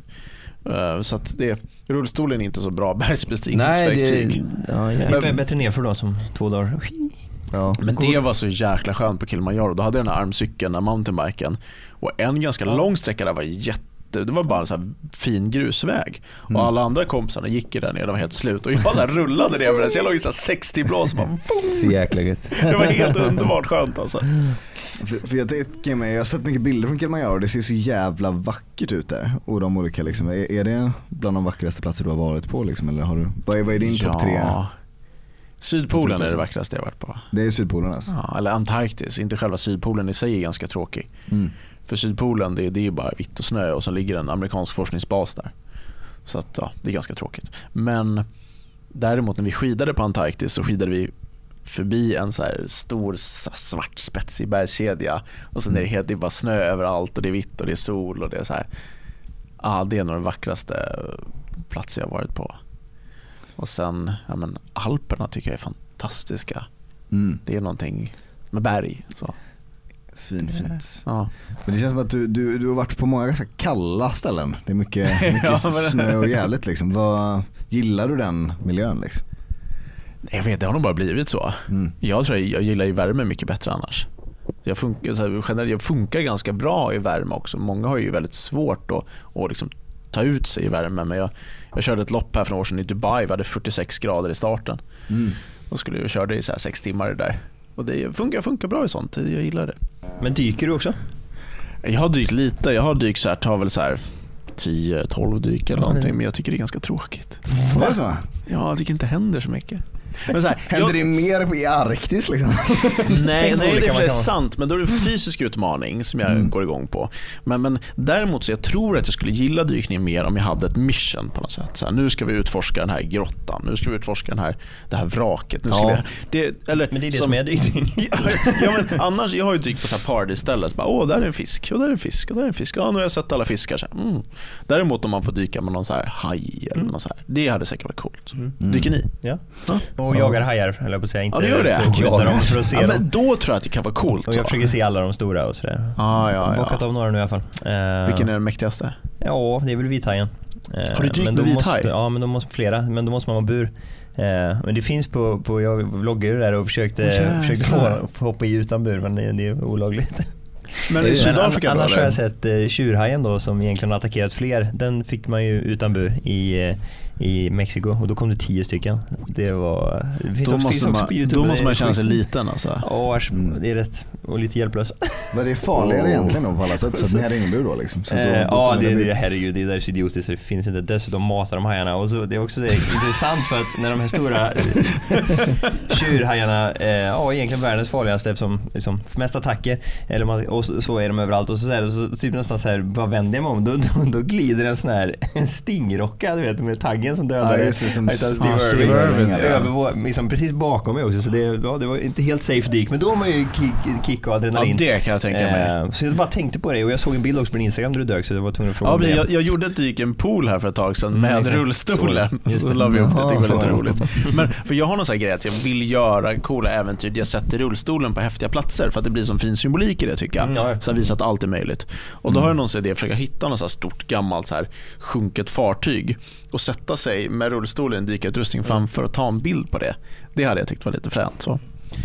Så att rullstolen är inte så bra bergsbestigningsverktyg. Det är bättre ner för då som 2 dagar. Ja. Men det var så jäkla skönt på Kilimanjaro. Då hade jag den här armcykeln, den mountainbiken. Och en ganska lång sträcka där var det var bara en så här fin grusväg. Och alla andra kompisarna gick ju där nere, de var helt slut. Och jag där rullade det över det, så jag låg i så här 60 blås. Så jäkla gött. Det var helt underbart skönt alltså. För jag har sett mycket bilder från Kilimanjaro och det ser så jävla vackert ut där. Och de olika liksom, är det bland de vackraste platser du har varit på liksom, eller har du, vad är din topp 3? Sydpolen är det vackraste jag varit på. Det är Sydpolen alltså? Ja, eller Antarktis, inte själva Sydpolen i sig är ganska tråkig. För Sydpolen det är ju bara vitt och snö och så ligger en amerikansk forskningsbas där. Så att ja, det är ganska tråkigt. Men däremot när vi skidade på Antarktis så skidade vi förbi en så här stor svart spetsig bergskedja och sen är det bara snö överallt och det är vitt och det är sol och det är så här. Ja, det är nog den vackraste platsen jag varit på. Och sen Alperna tycker jag är fantastiska. Det är någonting med berg så. Svinfint. Ja. Men det känns som att du har varit på många ganska kalla ställen. Det är mycket snö och jävligt liksom. Vad gillar du den miljön liksom? Jag vet, det har nog bara blivit så. Jag tror jag gillar ju värme mycket bättre annars. Jag funkar ganska bra i värme också. Många har ju väldigt svårt att liksom ta ut sig i värme. Men jag körde ett lopp här för några år sedan i Dubai. Vi hade 46 grader i starten. Och skulle jag körde i så här 6 timmar där. Och det funkar bra i sånt. Jag gillar det. Men dyker du också? Jag har dykt lite. Jag har dykt så här, tar väl så här 10-12 dyk eller någonting. Men jag tycker det är ganska tråkigt. Det är så? Ja, jag tycker inte det händer så mycket. Men så här, händer det mer i Arktis liksom? Nej, det är sant. Men då är det en fysisk utmaning som jag går igång på. Men däremot så jag tror att jag skulle gilla dykning mer om jag hade ett mission på något sätt. Så här, nu ska vi utforska den här grottan. Nu ska vi utforska det här vraket. Nu ska men det är det som är dykning. Men annars, jag har ju dykt på så här paradistället. Där är en fisk, och där är en fisk, och där är en fisk. Ja, nu har jag sett alla fiskar. Så här. Däremot om man får dyka med någon så här haj eller något så här. Det hade säkert varit coolt. Dyker ni? Ja. Och jagar hajar, eller på att säga, inte det gör det. För dem för att se dem. Men då tror jag att det kan vara coolt. Och jag försöker se alla de stora och sådär. Bockat av några nu i alla fall. Vilken är den mäktigaste? Ja, det är väl vithajen. Har du dykt med vithaj? Ja, men de måste flera. Men då måste man vara bur. Men det finns på jag vloggar där och försökte få hoppa i utan bur, men det är olagligt. Men i Sydafrika annars har jag sett tjurhajen då, som egentligen har attackerat fler. Den fick man ju utan bur i Mexiko, och då kom det 10 stycken. Det finns också på YouTube. Då måste man känna sig liten alltså. Ja, det är rätt. Och lite hjälplös. Men det är farligare egentligen då på alla sätt, för att ni hade ingen bur då liksom. Så herregud, det där är så idiotiskt så det finns inte. Dessutom matar de hajarna. Och så, det är också intressant för att när de här stora tjurhajarna egentligen världens farligaste, eftersom liksom, mest attacker och så är de överallt. Och så typ nästan så här, vad vänder jag mig om? Då glider en sån här stingrocka, du vet, med taggen som dödar. Ja, just det, som Steve Irwin. Liksom, precis bakom mig också. Så det var inte helt safe dyk. Men då har man ju kick och adrenalin. Ja, det kan jag tänka mig. Så jag bara tänkte på det, och jag såg en bild också på din Instagram där du dök, så jag var tvungen att fråga. Ja, jag gjorde ett dyk i en pool här för ett tag sedan med rullstolen. Så la vi upp det, var lite roligt. Men för jag har någon sån här grej att jag vill göra coola äventyr. Jag sätter rullstolen på häftiga platser för att det blir som fin symbolik i det, tycker jag. Så visar att allt är möjligt. Och då har jag någon idé att försöka hitta något så här stort gammalt så här sjunket fartyg och sätta sig med rullstolen, dykarutrustning framför och ta en bild på det. Det hade jag tyckt var lite fränt så.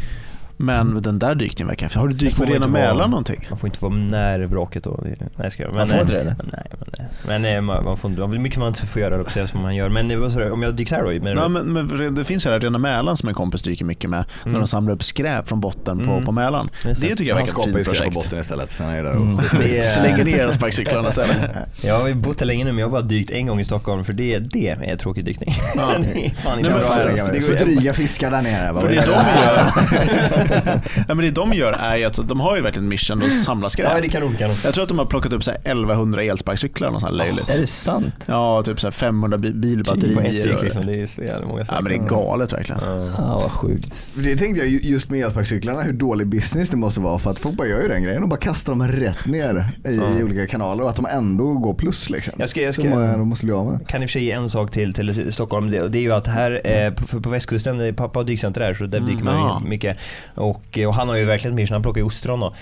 Men den där dykningen verkar... Har du dykt med rena Mälaren någonting? Man får inte vara nära vraket då. Nej, ska jag. Man får inte det? Nej, man får inte... Mycket man inte får göra det som man gör. Men om jag dyker här då... Men det finns ju här rena Mälaren som en kompis dyker mycket med. När de samlar upp skräp från botten på Mälaren. Det tycker jag verkar ett fint projekt. Han på botten istället. Sen är där och slänger ner sparkcyklarna istället. Jag har ju bott här länge nu, men jag har bara dykt en gång i Stockholm. För det är en tråkig dykning. Det är fan inte bra. Det går dryga fiskar där nere. För det de gör... men det de gör är ju att de har ju verkligen mission att samla skräp. Ja, det kan de. Jag tror att de har plockat upp så här 1100 elsparkcyklar och så här löjligt. Är det sant? Ja, typ så här 500 bilbatterier. Liksom, det är så jävla många. Ja, men det är galet verkligen. Ja, vad sjukt. Det tänkte jag just med elsparkcyklarna, hur dålig business det måste vara, för att folk bara gör ju den grejen och bara kastar dem rätt ner i olika kanaler, och att de ändå går plus liksom. De måste bli av med. Kan i och för sig en sak till Stockholm, det är ju att här på västkusten, pappa har dykcenter där, så där dyker man mycket. Och han har ju verkligen mission, han plockar ju ostron då,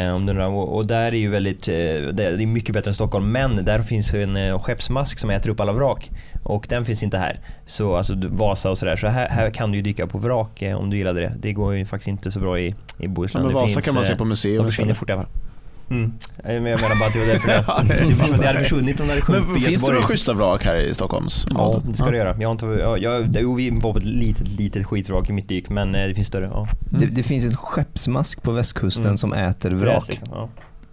och där är ju väldigt det är mycket bättre än Stockholm, men där finns en skeppsmask som äter upp alla vrak, och den finns inte här. Så alltså Vasa och sådär, så här kan du ju dyka på vrak om du gillade det. Det går ju faktiskt inte så bra i Bohuslän. Men Vasa kan man se på museum. De försvinner fort i alla fall. Men jag menar bara att det var därför det hade försvunnit om det hade sjunkit i Göteborg. Finns det några schyssta vrak här i Stockholms? Ja, det ska det göra. Vi var på ett litet skitvrak i mitt dyk, men det finns större. Ja. Det finns ett skeppsmask på västkusten som äter vrak. Liksom, ja.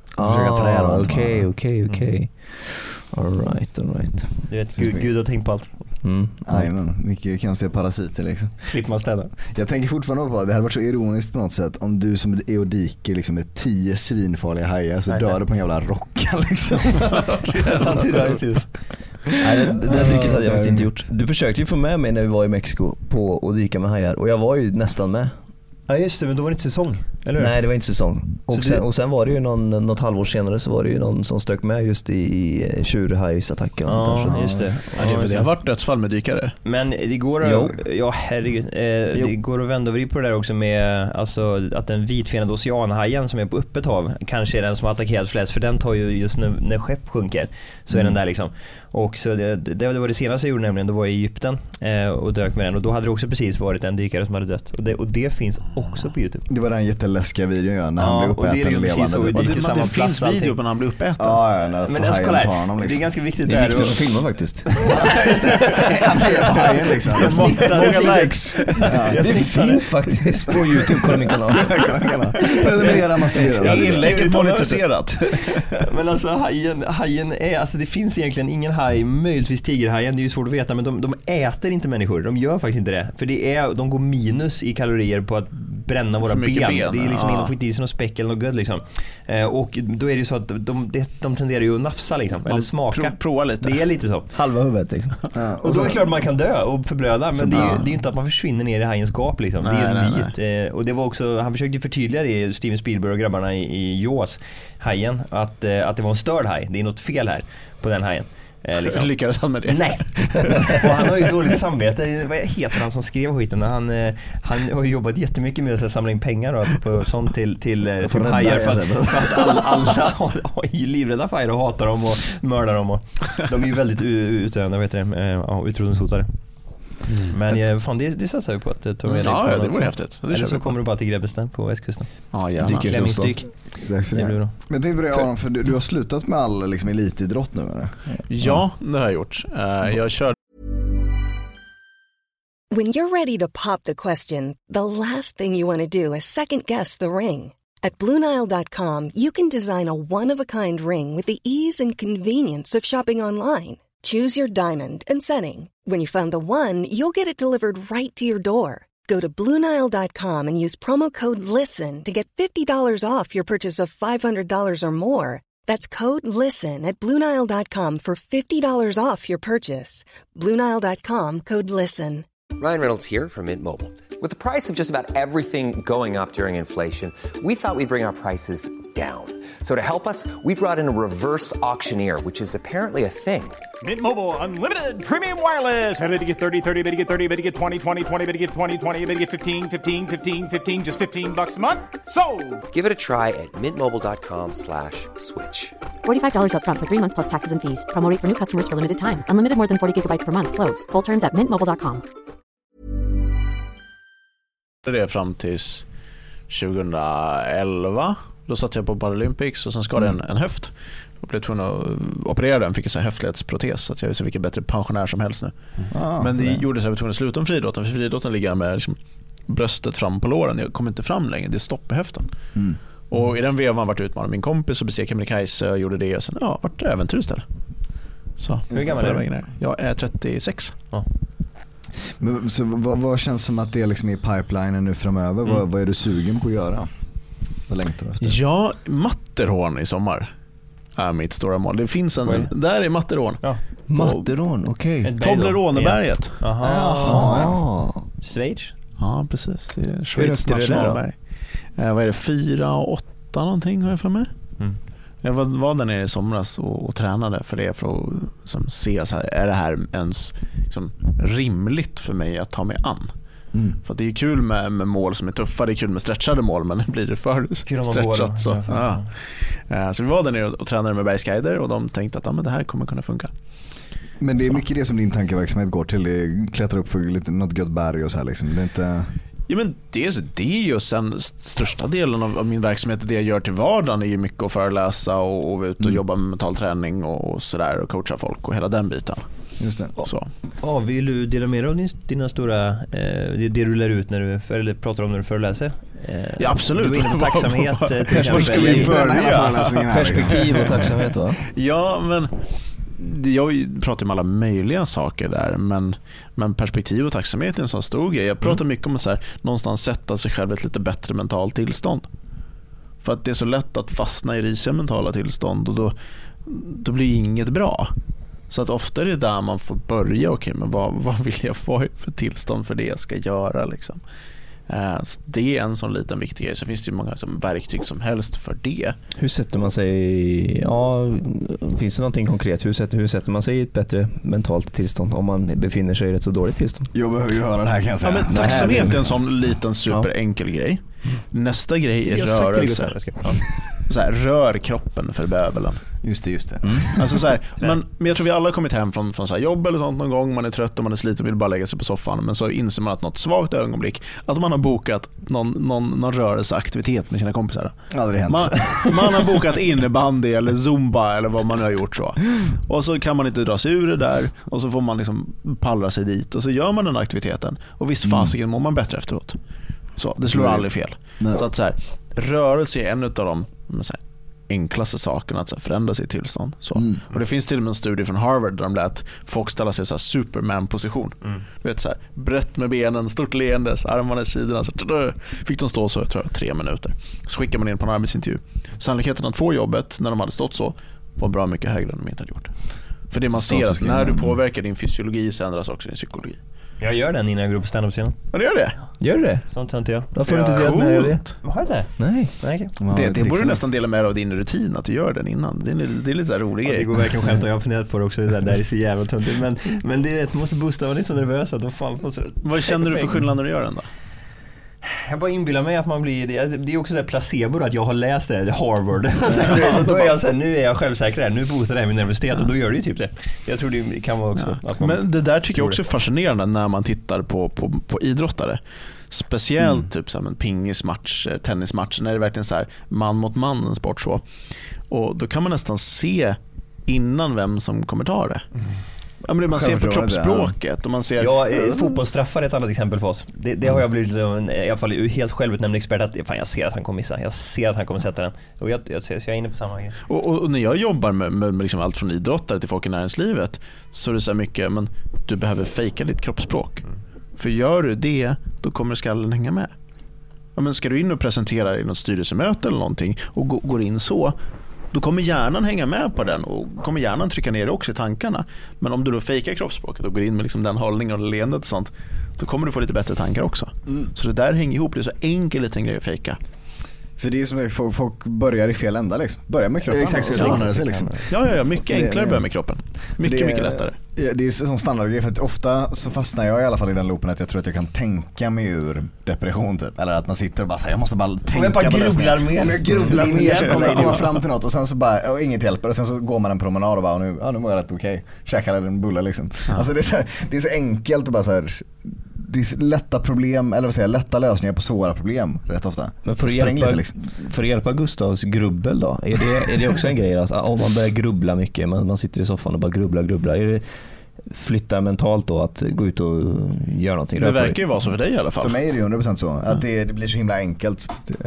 Okej. All right. Du vet, Gud har tänkt på allt. Jajamän, mycket konstiga parasiter liksom. Slipper man städa. Jag tänker fortfarande på att det hade varit så ironiskt på något sätt om du som är och diker liksom med 10 svinfarliga hajar så dör du på en jävla rocka liksom. Samtidigt har jag Nej, det där dyket hade jag faktiskt inte gjort. Du försökte ju få med mig när vi var i Mexiko på att dyka med hajar och jag var ju nästan med. Ja just det, men då var det inte säsong, eller? Nej, det var inte säsong. Och sen var det ju något halvår senare så var det ju någon som stök med just i tjurhajsattacken och sånt där. Just det. Det har varit dödsfall med dykare. Men det går det går att vända över på det där också med alltså, att den vitfenade oceanhajen som är på öppet hav kanske är den som har attackerat flest, för den tar ju just när skepp sjunker så är den där liksom. Och så det var det senaste jag gjorde, nämligen då var jag i Egypten och dök med den, och då hade det också precis varit en dykare som hade dött, och det finns också på YouTube. Det var den jätteläskiga videon när han blev uppäten levande. Det finns video på när han blir uppäten. Men alltså, kolla här, liksom. Det är ganska viktigt. Det är Victor som filmar faktiskt. Han blev på hajen liksom. Många likes. Det finns faktiskt på YouTube, kolla min kanal. Prenumerera, masturbera. Inlägget monetiserat. Men alltså hajen är, alltså det finns egentligen ingen haj, möjligtvis tigerhajen, det är ju svårt att veta, men de äter inte människor, de gör faktiskt inte det, för de går minus i kalorier på att bränna våra ben. Det är liksom de får inte i sig något späck eller något gött liksom. Och då är det ju så att de tenderar ju att nafsa liksom, eller smaka. Prova lite. Det är lite så. Halva huvudet liksom. Och då är det klart att man kan dö och förblöda, men det är ju inte att man försvinner ner i hajens gap liksom. Det är en myt. Och det var också, han försökte förtydliga det, Steven Spielberg och grabbarna i Jaws, hajen, att det var en störd haj. Det är något fel här på den hajen. Liksom. Lyckades han med det? Nej. Och han har ju dåligt samvete. Vad heter han som skrev skiten? Han har jobbat jättemycket med att samla in pengar och på sånt till hajar, för att alla är livrädda för hajar och hatar dem och mördar dem, och de är ju väldigt utrotningshotade. Men fan, det satsar vi på att ta med det vore häftigt. Eller så kommer du bara till Grebbestad på västkusten. Klämmingsdyk. Men jag tänkte börja, Aron, för du har slutat med all liksom elitidrott nu, eller? Ja, det har jag gjort. Jag kör. When you're ready to pop the question, the last thing you want to do is second guess the ring. At BlueNile.com you can design a one-of-a-kind ring with the ease and convenience of shopping online. Choose your diamond and setting. When you find the one, you'll get it delivered right to your door. Go to BlueNile.com and use promo code LISTEN to get $50 off your purchase of $500 or more. That's code LISTEN at BlueNile.com for $50 off your purchase. BlueNile.com, code LISTEN. Ryan Reynolds here from Mint Mobile. With the price of just about everything going up during inflation, we thought we'd bring our prices down. So to help us, we brought in a reverse auctioneer, which is apparently a thing. Mint Mobile Unlimited Premium Wireless. How to get 30, 30, bit to get 30, bit to get 20, 20, 20, bit to get 20, 20, bit to get 15, 15, 15, 15, just $15 a month? Sold! Give it a try at mintmobile.com/switch. $45 up front for 3 months plus taxes and fees. Promo rate for new customers for limited time. Unlimited more than 40 gigabytes per month. Slows full terms at mintmobile.com. Det är fram tills 2011. Då satt jag på Paralympics och sen skadade en höft. Jag blev tvungen att operera den, fick en sån här höftledsprotes, så att jag är så mycket bättre pensionär som helst nu. Men det gjorde så att jag var tvungen att sluta om friidrotten, för friidrotten ligger med liksom bröstet fram på låren. Jag kommer inte fram längre, det är stopp i höften. Och i den vevan vart utmanad min kompis och besegrade Kebnekaise och gjorde det, och sen vart det äventyr istället. Så, hur gammal är du? Jag är 36. Ja. Men, så vad känns som att det är liksom i pipelinen nu framöver? Vad är du sugen på att göra? Vad längtar du efter? Ja, Matterhorn i sommar är mitt stora mål. Det finns där är Matterhorn. Ja. Matterhorn, okej. Tobleroneberget. Jaha. Schweiz? Ja, precis. Det är Schweiz nationalberg. Vad är det? 4 och 8 någonting har jag för mig. Jag var där nere i somras och tränade för det, för att liksom se så här, är det här ens liksom rimligt för mig att ta mig an? För att det är kul med mål som är tuffa, det är kul med stretchade mål, men blir det för stretchat så. Så vi var där nere och tränade med bergsguider, och de tänkte att men det här kommer kunna funka. Men det är mycket det som din tankeverksamhet går till, klättra upp för lite något gött berg och så här liksom. Det är inte... Ja, men det är ju sen största delen av min verksamhet, det jag gör till vardagen är ju mycket att föreläsa och vara ute och jobba med mental träning och sådär och coacha folk och hela den biten. Just det. Så. Ja, vill du dela med dig av dina stora, det du lär ut när du pratar om när du föreläser? Ja, absolut. Du är inne på tacksamhet. Perspektiv och tacksamhet, va? Ja, men jag pratar om alla möjliga saker där, men perspektiv och tacksamhet är en sån stor grej. Jag pratar mycket om att så här, någonstans sätta sig själv i ett lite bättre mentalt tillstånd. För att det är så lätt att fastna i risiga mentala tillstånd och då blir inget bra. Så att ofta är det där man får börja. Okej, men vad vill jag få för tillstånd för det jag ska göra liksom. Så det är en sån liten viktig grej. Så finns det ju många verktyg som helst för det. Hur sätter man sig, finns det någonting konkret? Hur sätter man sig i ett bättre mentalt tillstånd om man befinner sig i ett så dåligt tillstånd? Jag behöver ju höra det här, kan jag säga. Ja, men tacksamhet är en sån liten superenkel grej. Nästa grej är rörelse. Så här, rör kroppen för bövelen. Just det. Alltså så här, men jag tror vi alla har kommit hem från så här jobb eller sånt någon gång, man är trött och man är sliten och vill bara lägga sig på soffan, men så inser man att något svagt ögonblick, att man har bokat någon rörelseaktivitet med sina kompisar. Aldrig hänt. Man har bokat innebandy eller zumba eller vad man nu har gjort så. Och så kan man inte dra sig ur det där och så får man liksom pallra sig dit och så gör man den aktiviteten och visst fasiken mår man bättre efteråt. Så det slår aldrig fel. Nej. Så att så här, rörelse är en av de enklaste sakerna att så här, förändra sitt tillstånd. Så. Och det finns till och med en studie från Harvard där de lät folk ställa sig i så här Superman-position. Du vet så här, brett med benen, stort leende, armarna i sidorna. Så fick de stå så, jag tror 3 minuter. Så skickar man in på en arbetsintervju. Sannolikheten att få jobbet när de hade stått så var bra mycket högre än de inte hade gjort. För det man ser att när du påverkar din fysiologi så ändras också din psykologi. Jag gör den innan jag går på stand-up-scenen. Ja, det gör det. Gör det? Sånt har inte jag. Då får du inte dela med dig det. Har jag det? Nej. Det borde du nästan dela med av din rutin, att du gör den innan. Det är lite så här rolig grej. Det går verkligen skämt och jag har funderat på det också. Det är så jävla töntigt. Men det måste boosta, man är så nervös att de fan måste... Vad känner du för skillnad när du gör den då? Jag bara inbillar mig att man blir... Det är också där placebo att jag har läst det, Harvard. Då är jag så här, nu är jag självsäker här. Nu botar det här min nervositet och då gör det ju typ det. Jag tror det kan vara också... Att man men det där tycker jag också är fascinerande när man tittar på idrottare. Speciellt typ som en pingismatch, tennismatch, när det är verkligen så här man mot man, en sport så. Och då kan man nästan se innan vem som kommer ta det. Ja, men man ser på kroppsspråket och man ser... fotbollsstraffar är ett annat exempel för oss. Det har jag blivit i alla fall helt självutnämnd expert att fan, jag ser att han kommer missa. Jag ser att han kommer sätta den. Och jag är inne på samma grej. Och när jag jobbar med liksom allt från idrottare till folk i näringslivet så är det så här mycket, men du behöver fejka ditt kroppsspråk. För gör du det, då kommer skallen hänga med. Ja, men ska du in och presentera i något styrelsemöte eller någonting och går in så, då kommer hjärnan hänga med på den och kommer hjärnan trycka ner det också i tankarna. Men om du då fejkar kroppsspråket och går in med liksom den hållningen och leendet och sånt, då kommer du få lite bättre tankar också. Så det där hänger ihop, det är så enkel liten grej att fejka. För det är som att folk börjar i fel ända liksom. Börjar med kroppen. Exakt, och så det sig liksom. Ja, mycket enklare att börja med kroppen. Mycket lättare. Det är en sån standardgrej, för att ofta så fastnar jag i alla fall i den loopen att jag tror att jag kan tänka mig ur depression typ. Eller att man sitter och bara säger jag måste bara tänka på det. Om jag grubblar mer så kommer jag komma fram till något och sen så bara, och inget hjälper och sen så går man en promenad och bara nu mår jag rätt okej. Käkar en bulle liksom. Alltså det är så enkelt och bara så här. Det är lätta problem, eller vad säger jag, lätta lösningar på svåra problem rätt ofta. Men för att hjälpa Gustavs grubbel då, är det också en grej alltså, om man börjar grubbla mycket, man sitter i soffan och bara grubblar, är det flytta mentalt då att gå ut och göra någonting? Det verkar ju vara så för dig i alla fall. För mig är det 100% så, att det blir så himla enkelt.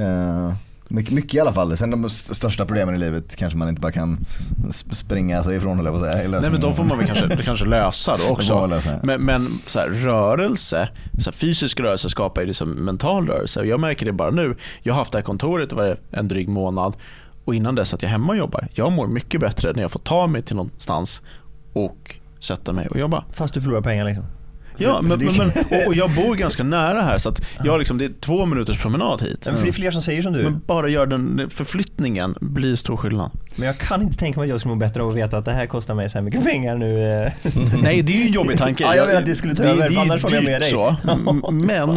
Mycket i alla fall. Sen de största problemen i livet kanske man inte bara kan springa sig ifrån eller vad säga. Nej, men de får man väl kanske lösa då också. Men så här, rörelse, så här, fysisk rörelse skapar ju liksom mental rörelse. Jag märker det bara nu. Jag har haft det här kontoret var en dryg månad och innan dess att jag hemma och jobbar. Jag mår mycket bättre när jag får ta mig till någonstans och sätta mig och jobba. Fast du förlorar pengar liksom. Ja, och jag bor ganska nära här så att jag liksom, det är 2 minuters promenad hit. Men det är fler som säger som du. Men bara gör den förflyttningen blir stor skillnad. Men jag kan inte tänka mig att jag skulle må bättre av att veta att det här kostar mig så här mycket pengar nu. Nej, det är ju en jobbig tanke. Ja, jag vet att det skulle ta över, annars håller jag med dig. Så, men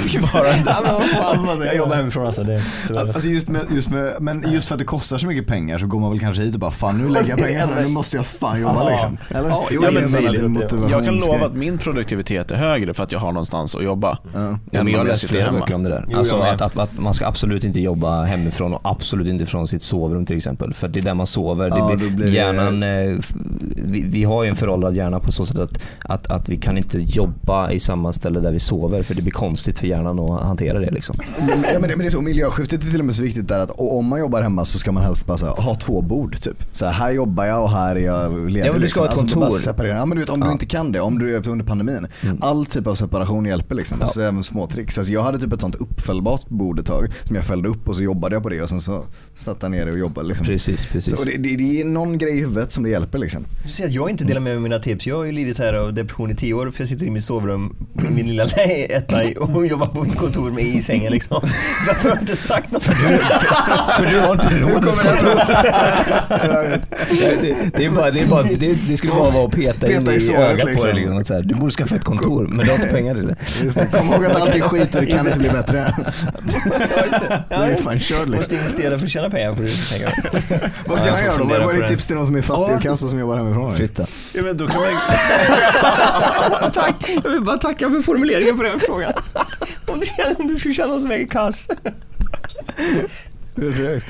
jag jobbar hemifrån alltså, alltså just för att det kostar så mycket pengar så går man väl kanske hit och bara fan nu lägger jag pengar, nu måste jag fan jobba liksom. Eller? Jag kan lova att min produktivitet produktivitet är högre för att jag har någonstans att jobba. Men jag har läst flera böcker om det där. Alltså att man ska absolut inte jobba hemifrån och absolut inte från sitt sovrum till exempel. För det är där man sover. Det blir hjärnan, vi har ju en föråldrad hjärna på så sätt att vi kan inte jobba i samma ställe där vi sover, för det blir konstigt för hjärnan att hantera det liksom. Men det är så, miljöskiftet är till och med så viktigt där att om man jobbar hemma så ska man helst bara ha 2 bord typ. Så här jobbar jag och här är jag ledig. Ja, men du ska ha ett kontor. Ja, men du vet, om du inte kan det, om du är under pandemin, all typ av separation hjälper liksom. Så även små tricks. Alltså jag hade typ ett sånt uppfällbart bord ett tag som jag fällde upp och så jobbade jag på det och sen så satt jag ner och jobbade liksom. Precis. Så det är någon grej i huvudet som det hjälper liksom. Du ser att jag inte delar med mig mina tips. Jag har ju lidit här av depression i 10 år för jag sitter i mitt sovrum i min lilla etta och jobbar på ett kontor med i sängen liksom. Varför har du inte sagt något? För du har inte råd med kontor. Det skulle bara vara att peta in i ögat liksom. På det liksom. Så här, du borde skaffa ett kontor men du har inte pengar till det. Just det. Kom ihåg att allt är skit och det kan inte bli bättre. Det är fan körd liksom. Måste investera för att tjäna pengar på det. Vad ska man göra då? Vad är ditt tips till någon som är fattig och kassar som jobbar hemifrån? Flytta. Ja, men då kan man... Tack. Jag vill bara tacka för formuleringen på den frågan. Om du skulle känna som en kass. Men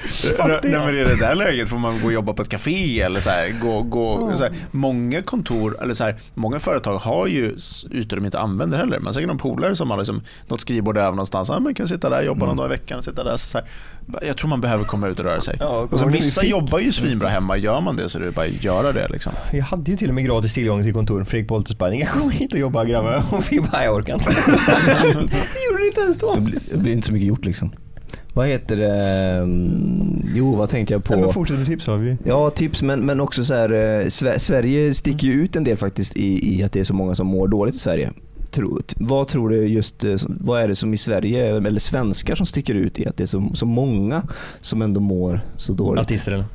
i det där läget får man gå och jobba på ett café eller så här, så här. Många kontor eller så här, många företag har ju ytor de inte använder heller. Man säger någon polare som har liksom något skrivbord över någonstans, man kan sitta där, jobba någon dag i veckan och sitta där så här. Jag tror man behöver komma ut och röra sig. Och så vissa jobbar ju svinbra hemma, gör man det så det är bara att göra det liksom. Jag hade ju till och med gratis tillgång till kontor. Fredrik Boltesberg, jag kom hit och jobba grabbar och vi bara, jag orkar inte. Det gjorde det inte ens då. Det blir inte så mycket gjort liksom. Vad heter det? Jo, vad tänkte jag på? Men fortsätt med tips har vi. Ja, tips, men också så här, Sverige sticker ju ut en del faktiskt i att det är så många som mår dåligt i Sverige. Vad tror du just, vad är det som i Sverige, eller svenskar som sticker ut i att det är så många som ändå mår så dåligt? Artister eller?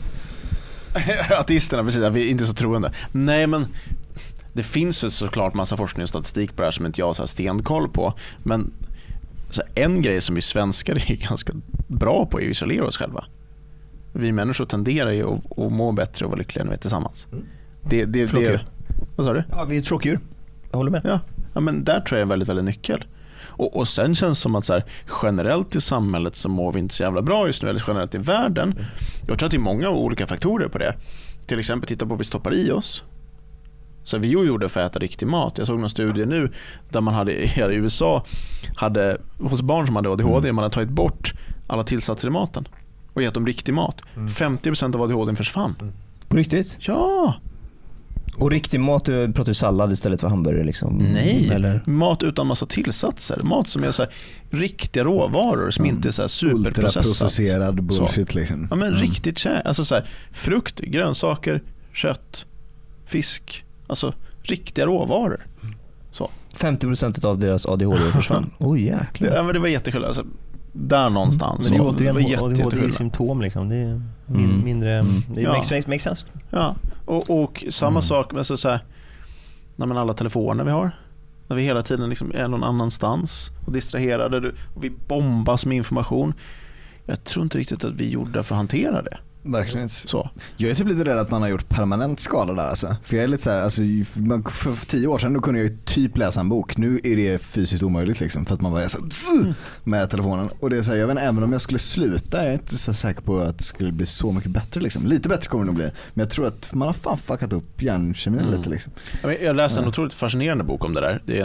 Artisterna, precis, vi är inte så troende. Nej, men det finns ju såklart massa forskning och statistik på det här som inte jag har så här stenkoll på, men så en grej som vi svenskar är ganska bra på är att isolera oss själva. Vi människor tenderar ju att må bättre och vara lyckliga när vi är tillsammans. Flockdjur. Vad sa du? Ja, vi är ett flockdjur. Jag håller med. Ja, men där tror jag är en väldigt, väldigt nyckel. Och sen känns det som att så här, generellt i samhället så mår vi inte så jävla bra just nu, eller generellt i världen. Jag tror att det är många olika faktorer på det. Till exempel titta på vad vi stoppar i oss. Så vi gjorde för att äta riktig mat. Jag såg någon studie nu där man hade i USA hos barn som hade ADHD, man hade tagit bort alla tillsatser i maten och gett dem riktig mat. 50% av ADHD försvann. På riktigt? Ja. Och riktig mat, du pratar sallad istället för hamburgare liksom? Nej, eller? Mat utan massa tillsatser. Mat som är så här, riktiga råvaror som inte är så här superprocessat. Ultraprocesserad bullshit liksom. Ja, men riktigt alltså så här, frukt, grönsaker, kött, fisk. Alltså riktiga råvaror. Så. 50% av deras ADHD försvann. Jäklar. Ja, men det var jättekul. Alltså, där någonstans. Men det är återigen ADHD är symptom liksom. Det är mindre... Det makes sense. Ja, och samma sak med så här, när alla telefoner vi har. När vi hela tiden liksom är någon annanstans och distraherade och vi bombas med information. Jag tror inte riktigt att vi gjorde för att hantera det. Verkligen inte. Så. Jag är typ lite rädd att man har gjort permanent skada där alltså. För jag är lite så här, alltså, för 10 år sedan då kunde jag ju typ läsa en bok. Nu är det fysiskt omöjligt liksom, för att man var så med telefonen. Och det är så här, jag vet inte, även om jag skulle sluta, jag är inte så säker på att det skulle bli så mycket bättre liksom. Lite bättre kommer det nog bli. Men jag tror att man har fan fuckat upp hjärnkemin lite liksom. Jag läste en otroligt fascinerande bok om det där. Det är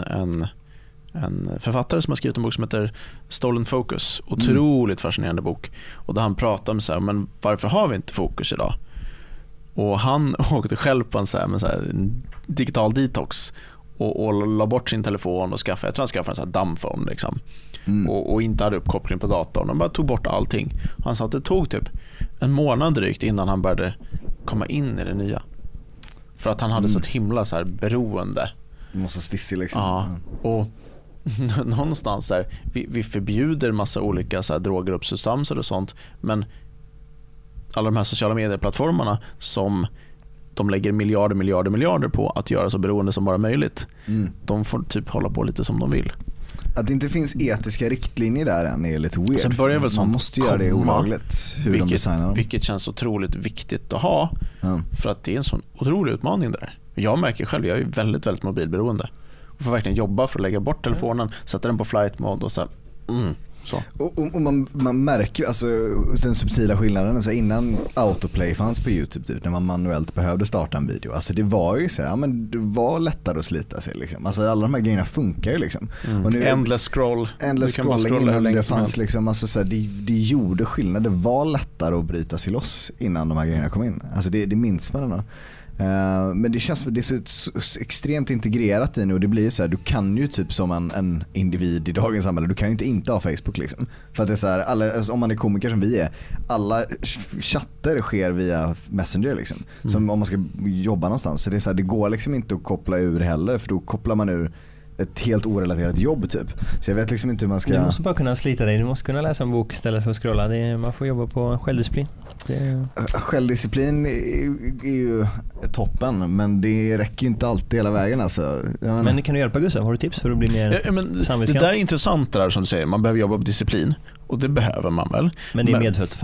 en författare som har skrivit en bok som heter Stolen Focus. Otroligt fascinerande bok. Och där han pratar om så här, men varför har vi inte fokus idag? Och han åkte själv på en en digital detox och la bort sin telefon och jag tror han skaffade en sån här dumbphone liksom. Och inte hade uppkoppling på datorn. Han bara tog bort allting. Han sa att det tog typ en månad drygt innan han började komma in i det nya. För att han hade så ett himla så här beroende. Du måste stissa liksom. Ja, och någonstans där vi förbjuder massa olika så här droger och substanser och sånt, men alla de här sociala medieplattformarna som de lägger miljarder på att göra så beroende som bara möjligt. De får typ hålla på lite som de vill. Att det inte finns etiska riktlinjer där än är lite weird. Sen börjar väl man måste göra det olagligt hur de designar dem. Vilket känns otroligt viktigt att ha för att det är en sån otrolig utmaning där. Jag märker själv, jag är väldigt, väldigt mobilberoende. och får verkligen jobba för att lägga bort telefonen, sätta den på flight mode och så. Så. Och man märker ju alltså den subtila skillnaden. Alltså innan autoplay fanns på YouTube typ, när man manuellt behövde starta en video. Alltså det var ju så här, men det var lättare att slita sig liksom. Alltså alla de här grejerna funkar ju liksom. Och nu, endless scrolling innan det fanns liksom, alltså så här, det gjorde skillnad. Det var lättare att bryta sig loss innan de här grejerna kom in. Alltså det minns man ändå. Men det känns som det är så extremt integrerat i nu, och det blir så här, du kan ju typ som en individ i dagens samhälle, du kan ju inte ha Facebook liksom. För att det är så här, alltså, om man är komiker som vi är, alla chatter sker via Messenger liksom. Som om man ska jobba någonstans. Så det är så här, det går liksom inte att koppla ur heller, för då kopplar man ur ett helt orelaterat jobb typ. Så jag vet liksom inte hur man ska... Du måste bara kunna slita dig. Du måste kunna läsa en bok istället för att scrolla. Man får jobba på självdisciplin. Självdisciplin är ju toppen, men det räcker ju inte alltid hela vägen alltså. Men kan du hjälpa Gustav? Har du tips för att bli mer samvetsgrann? Det där är intressant det där som du säger. Man behöver jobba på disciplin. Och det behöver man väl. Men det är medfött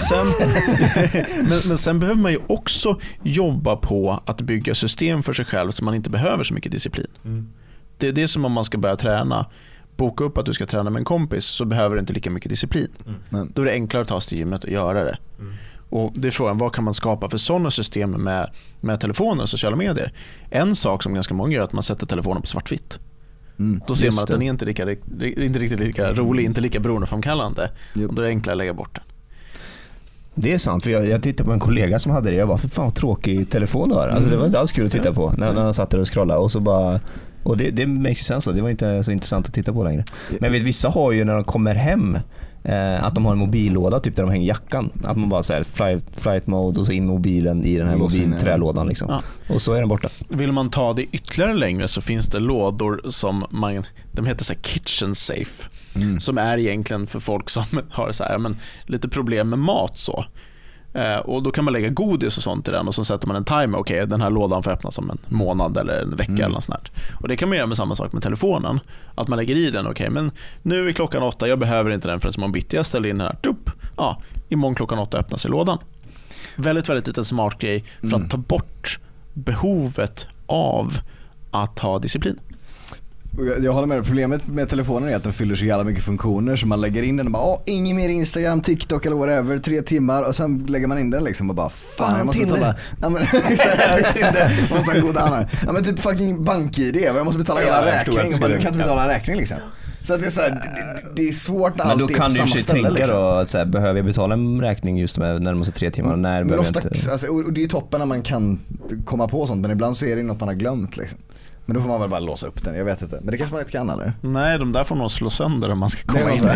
men sen behöver man ju också jobba på att bygga system för sig själv så man inte behöver så mycket disciplin. Det är det som om man ska börja träna. Boka upp att du ska träna med en kompis, så behöver du inte lika mycket disciplin. Då är det enklare att ta sig till gymmet och göra det. Och det är frågan, vad kan man skapa för sådana system med telefoner och sociala medier? En sak som ganska många gör är att man sätter telefonen på svartvitt. Då ser man att den är inte riktigt lika rolig, inte lika beroendeframkallande. Och då är det enklare att lägga bort den. Det är sant, för jag tittade på en kollega som hade det. Jag var för fan tråkig telefon då. Alltså det var inte alls kul att titta på när han satt där och scrollade och så bara... Och det makes sense, det var inte så intressant att titta på längre. Men vet, vissa har ju när de kommer hem att de har en mobillåda typ där de hänger jackan. Att man bara säger flight mode och så in mobilen i den här mobilträlådan liksom. Ja. Och så är den borta. Vill man ta det ytterligare längre så finns det lådor som de heter så här kitchen safe. Som är egentligen för folk som har så här, men lite problem med mat så. Och då kan man lägga godis och sånt i den och så sätter man en timer. Okej, den här lådan får öppnas om en månad eller en vecka eller något sånt där. Och det kan man göra med samma sak med telefonen. Att man lägger i den, okej, men nu är klockan 8, jag behöver inte den förrän imorgon bitti. Jag ställer in den här, imorgon klockan 8 öppnas i lådan. Väldigt, väldigt liten smart grej för att ta bort behovet av att ha disciplin. Jag håller med. Problemet med telefonen är att den fyller så jävla mycket funktioner, så man lägger in den och bara ingen mer Instagram, TikTok eller whatever, 3 timmar, och sen lägger man in den liksom och bara fan, jag måste betala. Ja men exakt, Tinder, måste ha goda annar. Ja men typ fucking BankID, jag måste betala hela räkning och bara, du kan inte betala en räkning liksom. Så att det är så här, det är svårt när allt är på samma ställe. Men då kan du tänka liksom. Då att så här, behöver jag betala en räkning just när det måste 3 timmar? När men ofta, inte... alltså, och det är ju toppen när man kan komma på sånt, men ibland så är det något man har glömt liksom. Men då får man väl bara låsa upp den, jag vet inte. Men det kanske man inte kan, eller? Nej, de där får nog slå sönder om man ska komma in.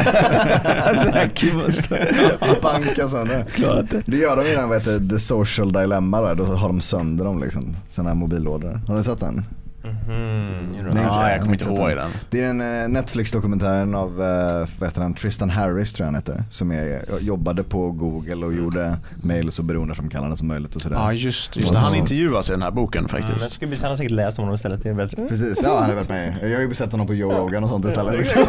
Säkert måste banka sönder. Det gör de ju när de heter The Social Dilemma då har de sönder dem liksom, sådana här mobillådor. Har du sett den? Nej, jag kommer inte ihåg den. Det är en Netflix-dokumentären av Tristan Harris tror jag han heter, som jobbade på Google och gjorde mail så beroendeframkallande som möjligt och sådär. Ja, just det. Han intervjuas i den här boken faktiskt. Men skulle han har säkert läst om honom istället. Det är bättre. Precis, ja, han har varit med. Jag har ju sett honom på Joe Rogan och sånt istället liksom.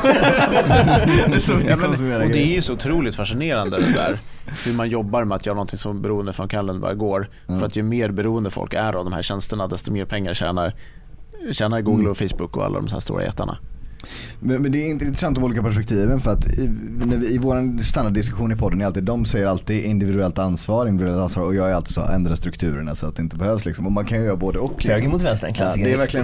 Och det är ju så otroligt fascinerande det där. Hur man jobbar med att göra någonting som beroendeframkallande bara går. För att ju mer beroende folk är av de här tjänsterna, desto mer pengar tjänar Google och Facebook och alla de här stora jättarna. Men det är intressant om olika perspektiven, för att i vår standarddiskussion i podden är alltid, de säger alltid individuellt ansvar och jag är alltid så, ändra strukturerna så att det inte behövs liksom. Och man kan ju göra både och liksom. Höger mot vänster, en klassiker. Ja, det är verkligen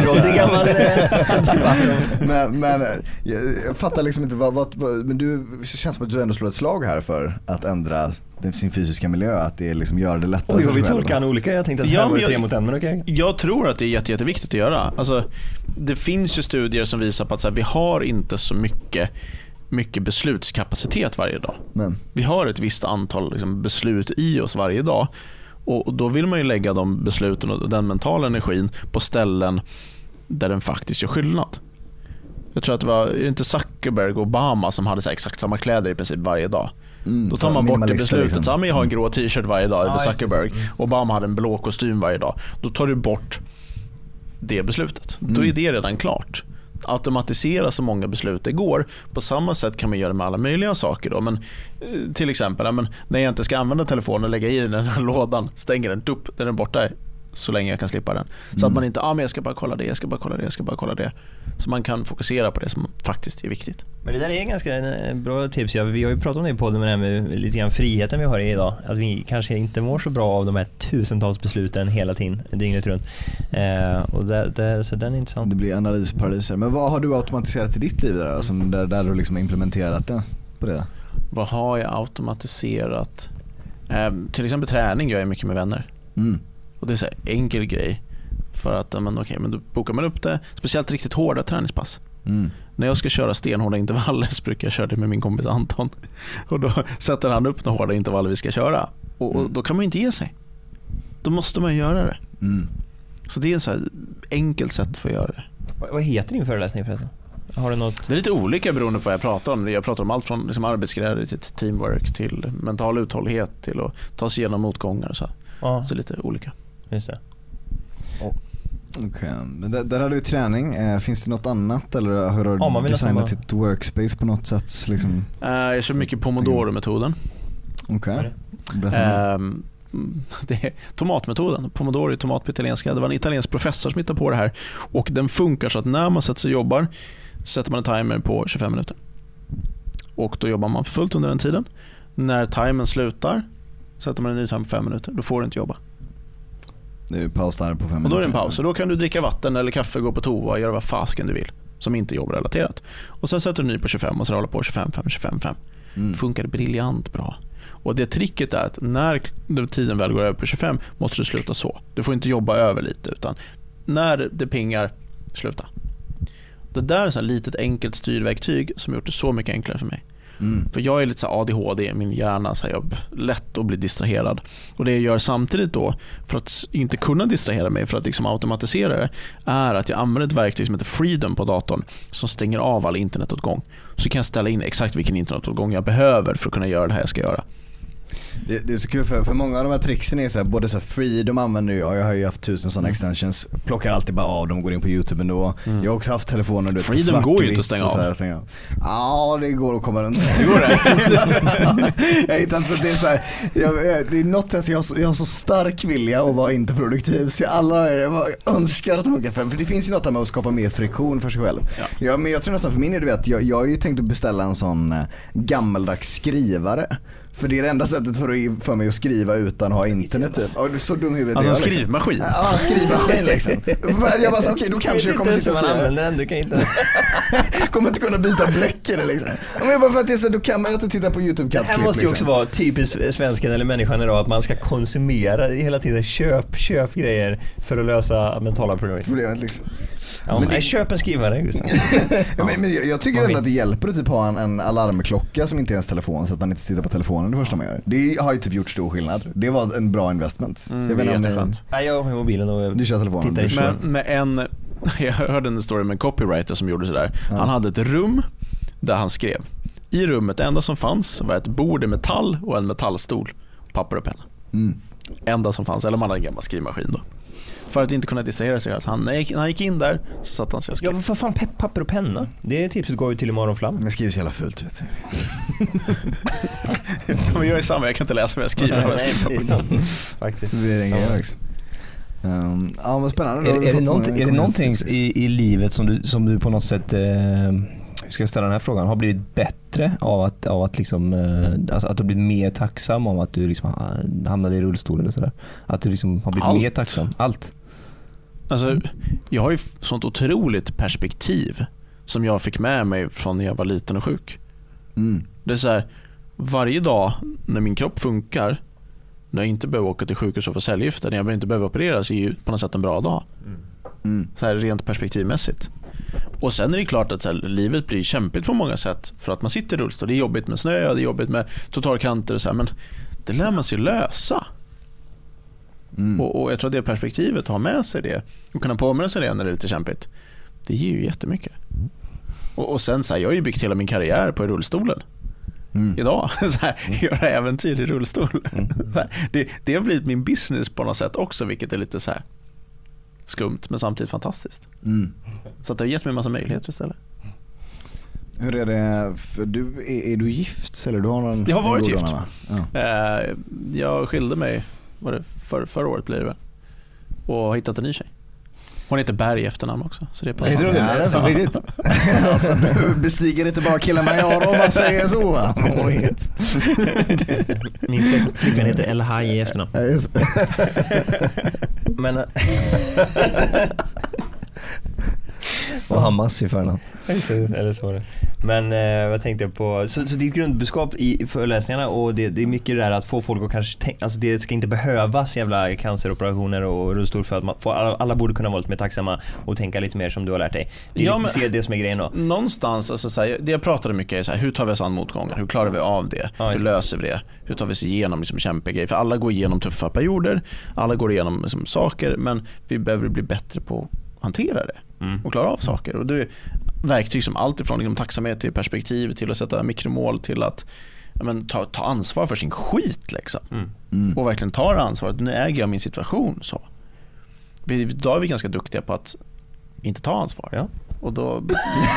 men jag fattar liksom inte men du känns som att du ändå slår ett slag här för att ändra sin fysiska miljö, att det liksom gör det lättare. Vi tolkar olika. Jag tänkte att det här var 3 mot 1, men okej. Jag tror att det är jätteviktigt att göra. Alltså, det finns ju studier som visar på att så här, vi har inte så mycket beslutskapacitet varje dag. Men vi har ett visst antal liksom, beslut i oss varje dag. Och då vill man ju lägga de besluten och den mentala energin på ställen där den faktiskt gör skillnad. Jag tror att det var inte Zuckerberg och Obama som hade så här, exakt samma kläder i princip varje dag. Då tar man bort det beslutet. Liksom. Så jag har en grå t-shirt varje dag över Zuckerberg. Obama hade en blå kostym varje dag. Då tar du bort det beslutet. Då är det redan klart. Automatisera så många beslut det går. På samma sätt kan man göra med alla möjliga saker då. Men till exempel när jag inte ska använda telefonen, lägga i den här lådan, stänger den upp, den är borta så länge jag kan slippa den. Så att man inte, men jag ska bara kolla det, jag ska bara kolla det. Så man kan fokusera på det som faktiskt är viktigt. Men det där är ganska bra tips. Vi har ju pratat om det i podden med det här med lite grann friheten vi har idag. Att vi kanske inte mår så bra av de här tusentals besluten hela tiden, dygnet runt. Och så den är intressant. Det blir analysparalyser. Men vad har du automatiserat i ditt liv där? Alltså, där du liksom implementerat det på det? Vad har jag automatiserat? Till exempel träning gör jag mycket med vänner. Och det är så här enkel grej. För att men då bokar man upp det. Speciellt riktigt hårda träningspass. När jag ska köra stenhårda intervaller så brukar jag köra det med min kompis Anton. Och då sätter han upp några hårda intervaller vi ska köra. Och då kan man inte ge sig. Då måste man göra det. Så det är ett så här enkelt sätt för att göra det. Vad heter din föreläsning förresten? Har du något? Det är lite olika beroende på vad jag pratar om. Jag pratar om allt från liksom arbetsglädje till teamwork till mental uthållighet till att ta sig igenom motgångar och så. Så lite olika. Just det. Okej. Där har du träning. Finns det något annat eller har du designat ett workspace på något sätt? Liksom? Jag kör mycket Pomodoro-metoden. Okej. Det är tomatmetoden. Pomodoro är tomat på italienska. Det var en italiensk professor som hittade på det här. Och den funkar så att när man sätter sig och jobbar sätter man en timer på 25 minuter. Och då jobbar man för fullt under den tiden. När timern slutar sätter man en ny timer på 5 minuter. Då får du inte jobba. Det är paus där på 5 minuter. Och då är det en paus. Och då kan du dricka vatten eller kaffe, gå på toa och göra vad fasken du vill. Som inte är jobbrelaterat. Och sen sätter du ny på 25 och så håller på 25. Det funkar briljant bra. Och det tricket är att när tiden väl går över på 25 måste du sluta så. Du får inte jobba över lite utan när det pingar, sluta. Det där är ett litet enkelt styrverktyg som gjort det så mycket enklare för mig. För jag är lite så ADHD, min hjärna så jag lätt att bli distraherad. Och det jag gör samtidigt då för att inte kunna distrahera mig, för att liksom automatisera det, är att jag använder ett verktyg som heter Freedom på datorn som stänger av all internetåtgång. Så kan jag ställa in exakt vilken internetåtgång jag behöver för att kunna göra det här jag ska göra. Det är så kul för många av de här tricksen är så här, både så här Freedom använder jag har ju haft 1000 sådana extensions, plockar alltid bara av dem, går in på YouTube ändå. Jag har också haft telefoner du Freedom går ju inte att stänga av. Ja, det går att komma runt. Det går det. Jag hittar inte så det är så här, det är något att jag har så stark vilja att vara inte produktiv så jag önskar att man kan, för det finns ju något med att skapa mer friktion för sig själv. Ja, men jag tror nästan för min del att jag har ju tänkt att beställa en sån gammaldags skrivare. För det är det enda sättet för mig att skriva utan att ha internet typ. Ja, du är så dum huvudet. Alltså en skrivmaskin? Ja, skrivmaskin liksom. Jag bara så okej, då kanske jag kommer sitta och skriva. Du kan inte. Kommer inte kunna byta bläck i det liksom. Men jag bara för att det är så, då kan man inte titta på YouTube-kattklipp. Det här måste ju också vara typiskt svensken eller människan idag, att man ska konsumera hela tiden. Köp grejer för att lösa mentala problem. Problemet liksom. Ja, men köp en skrivare, Gustav. men jag tycker ändå att det hjälper att typ ha en alarmklocka som inte är ens telefon så att man inte tittar på telefonen det första man gör. Det har ju typ gjort stor skillnad. Det var en bra investment. Det är jätteskönt. Jag har mobilen och du kör telefonen. Men jag hörde en story med en copywriter som gjorde sådär. Han hade ett rum där han skrev. I rummet, det enda som fanns var ett bord i metall och en metallstol, papper och penna. Enda som fanns, eller man hade en gammal skrivmaskin då. För att inte kunna distrahera sig. När han gick in där så satt han sig och skrev. Ja, för fan, papper och penna. Det tipset går ju till imorgon fram. Men skriver så jävla fullt, vet du. Men jag är samma, jag kan inte läsa vad jag skriver. Faktiskt. Det blir en grej också. Ja, vad spännande. Är det någonting i livet som du på något sätt ska jag ställa den här frågan, har blivit bättre av att liksom alltså att du blivit mer tacksam om att du liksom hamnade i rullstol eller sådär, att du liksom har blivit mer tacksam? Allt. Alltså, jag har ju sånt otroligt perspektiv som jag fick med mig från när jag var liten och sjuk. Det är så här, varje dag när min kropp funkar, när jag inte behöver åka till sjukhus och få cellgifter, när jag inte behöver opereras, är ju på något sätt en bra dag. Så här rent perspektivmässigt. Och sen är det klart att så här, livet blir kämpigt på många sätt för att man sitter i rullstol. Det är jobbigt med snö, det är jobbigt med totalkanter och så här, men det lär man sig lösa. Och jag tror att det perspektivet, har med sig det och kunna påminna sig det när det är lite kämpigt, det ger ju jättemycket. Och sen så här, jag har ju byggt hela min karriär på rullstolen. Idag så här, göra äventyr i rullstol. Så här, det har blivit min business på något sätt också, vilket är lite så här skumt men samtidigt fantastiskt. Så att det har gett mig en massa möjligheter istället. Hur är det för är du gift eller du har någon? Jag har varit gift. Jag skilde mig, var det förra året blir det väl. och har hittat en ny tjej. Hon heter Berg i efternamn också, så det passar. Jag tror det är så riktigt. Alltså, du bestiger inte bara killarna jag har om man säger så. Min flickvän heter El Haj i efternamn. Ja, just det. Men och Hamas i förnamn. Eller så var det. Men vad tänkte jag på? Så ditt grundbudskap i föreläsningarna, och det är mycket det där att få folk att kanske alltså det ska inte behövas jävla canceroperationer och rullstol för att man får, alla borde kunna vara lite mer tacksamma och tänka lite mer som du har lärt dig. Det är lite det som är grejen då. Någonstans, alltså, så här, det jag pratade mycket är så här, hur tar vi oss an motgångar? Hur klarar vi av det? Hur löser vi det? Hur tar vi oss igenom liksom, kämpiga grejer? För alla går igenom tuffa perioder, alla går igenom liksom, saker, men vi behöver bli bättre på att hantera det och klara av saker. Och det är verktyg som allt ifrån liksom, tacksamhet till perspektiv, till att sätta mikromål, till att ta ansvar för sin skit liksom. Och verkligen ta det ansvaret. Nu äger jag min situation så. Då är vi ganska duktiga på att inte ta ansvar. Ja. Och då och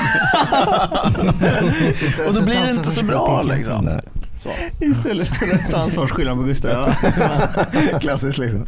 då blir det inte så bra liksom. Så. Istället för att ta ansvarsskyllan på Gustav. Ja. Klassiskt liksom.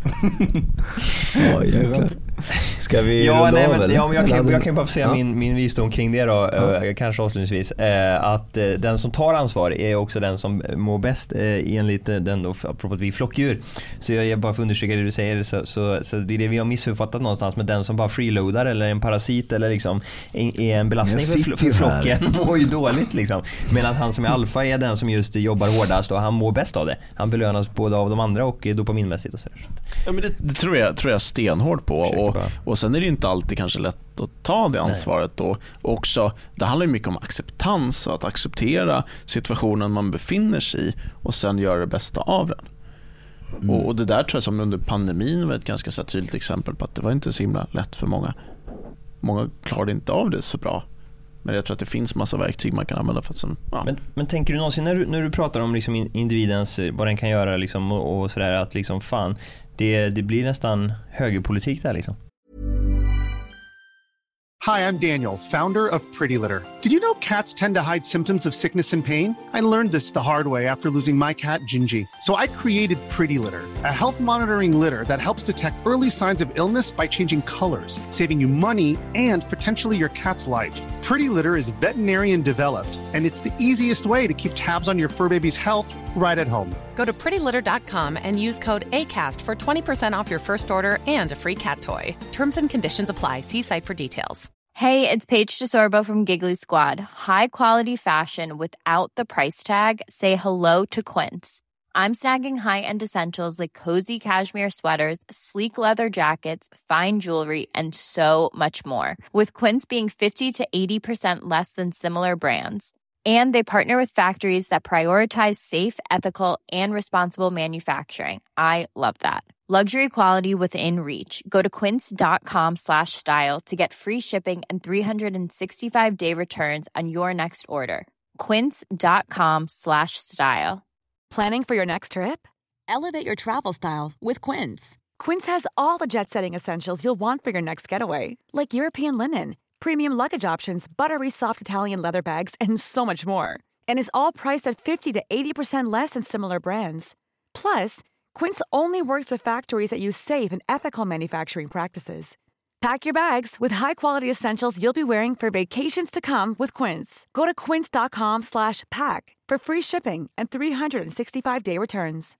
Ska vi jag kan bara säga min visdom kring det då, kanske avslutningsvis, att den som tar ansvar är också den som mår bäst enligt den då, apropå att vi är flockdjur. Så jag bara för att understryka det du säger, så det är det vi har missuppfattat någonstans, med den som bara freeloadar eller en parasit eller liksom är en belastning för flocken mår ju dåligt liksom. Medan han som är alfa är den som just jobbar hårdast och han mår bäst av det. Han belönas både av de andra och dopaminmässigt och så. Ja, men det tror jag stenhårt på, och sen är det inte alltid kanske lätt att ta det ansvaret. Och också, det handlar ju mycket om acceptans, att acceptera situationen man befinner sig i och sen göra det bästa av den. Och det där tror jag som under pandemin var ett ganska så tydligt exempel på att det var inte så himla lätt för många. Många klarade inte av det så bra. Men jag tror att det finns massa verktyg man kan använda för att men tänker du någonsin när du pratar om liksom individens, vad den kan göra liksom, och sådär, att liksom fan det blir nästan högerpolitik där liksom. Hi, I'm Daniel, founder of Pretty Litter. Did you know cats tend to hide symptoms of sickness and pain? I learned this the hard way after losing my cat, Gingy. So I created Pretty Litter, a health monitoring litter that helps detect early signs of illness by changing colors, saving you money and potentially your cat's life. Pretty Litter is veterinarian developed, and it's the easiest way to keep tabs on your fur baby's health right at home. Go to prettylitter.com and use code ACAST for 20% off your first order and a free cat toy. Terms and conditions apply. See site for details. Hey, it's Paige DeSorbo from Giggly Squad. High quality fashion without the price tag. Say hello to Quince. I'm snagging high-end essentials like cozy cashmere sweaters, sleek leather jackets, fine jewelry, and so much more. With Quince being 50 to 80% less than similar brands. And they partner with factories that prioritize safe, ethical, and responsible manufacturing. I love that. Luxury quality within reach. Go to quince.com/style to get free shipping and 365-day returns on your next order. Quince.com/style. Planning for your next trip? Elevate your travel style with Quince. Quince has all the jet-setting essentials you'll want for your next getaway, like European linen, premium luggage options, buttery soft Italian leather bags, and so much more. And is all priced at 50 to 80% less than similar brands. Plus, Quince only works with factories that use safe and ethical manufacturing practices. Pack your bags with high-quality essentials you'll be wearing for vacations to come with Quince. Go to quince.com/pack for free shipping and 365-day returns.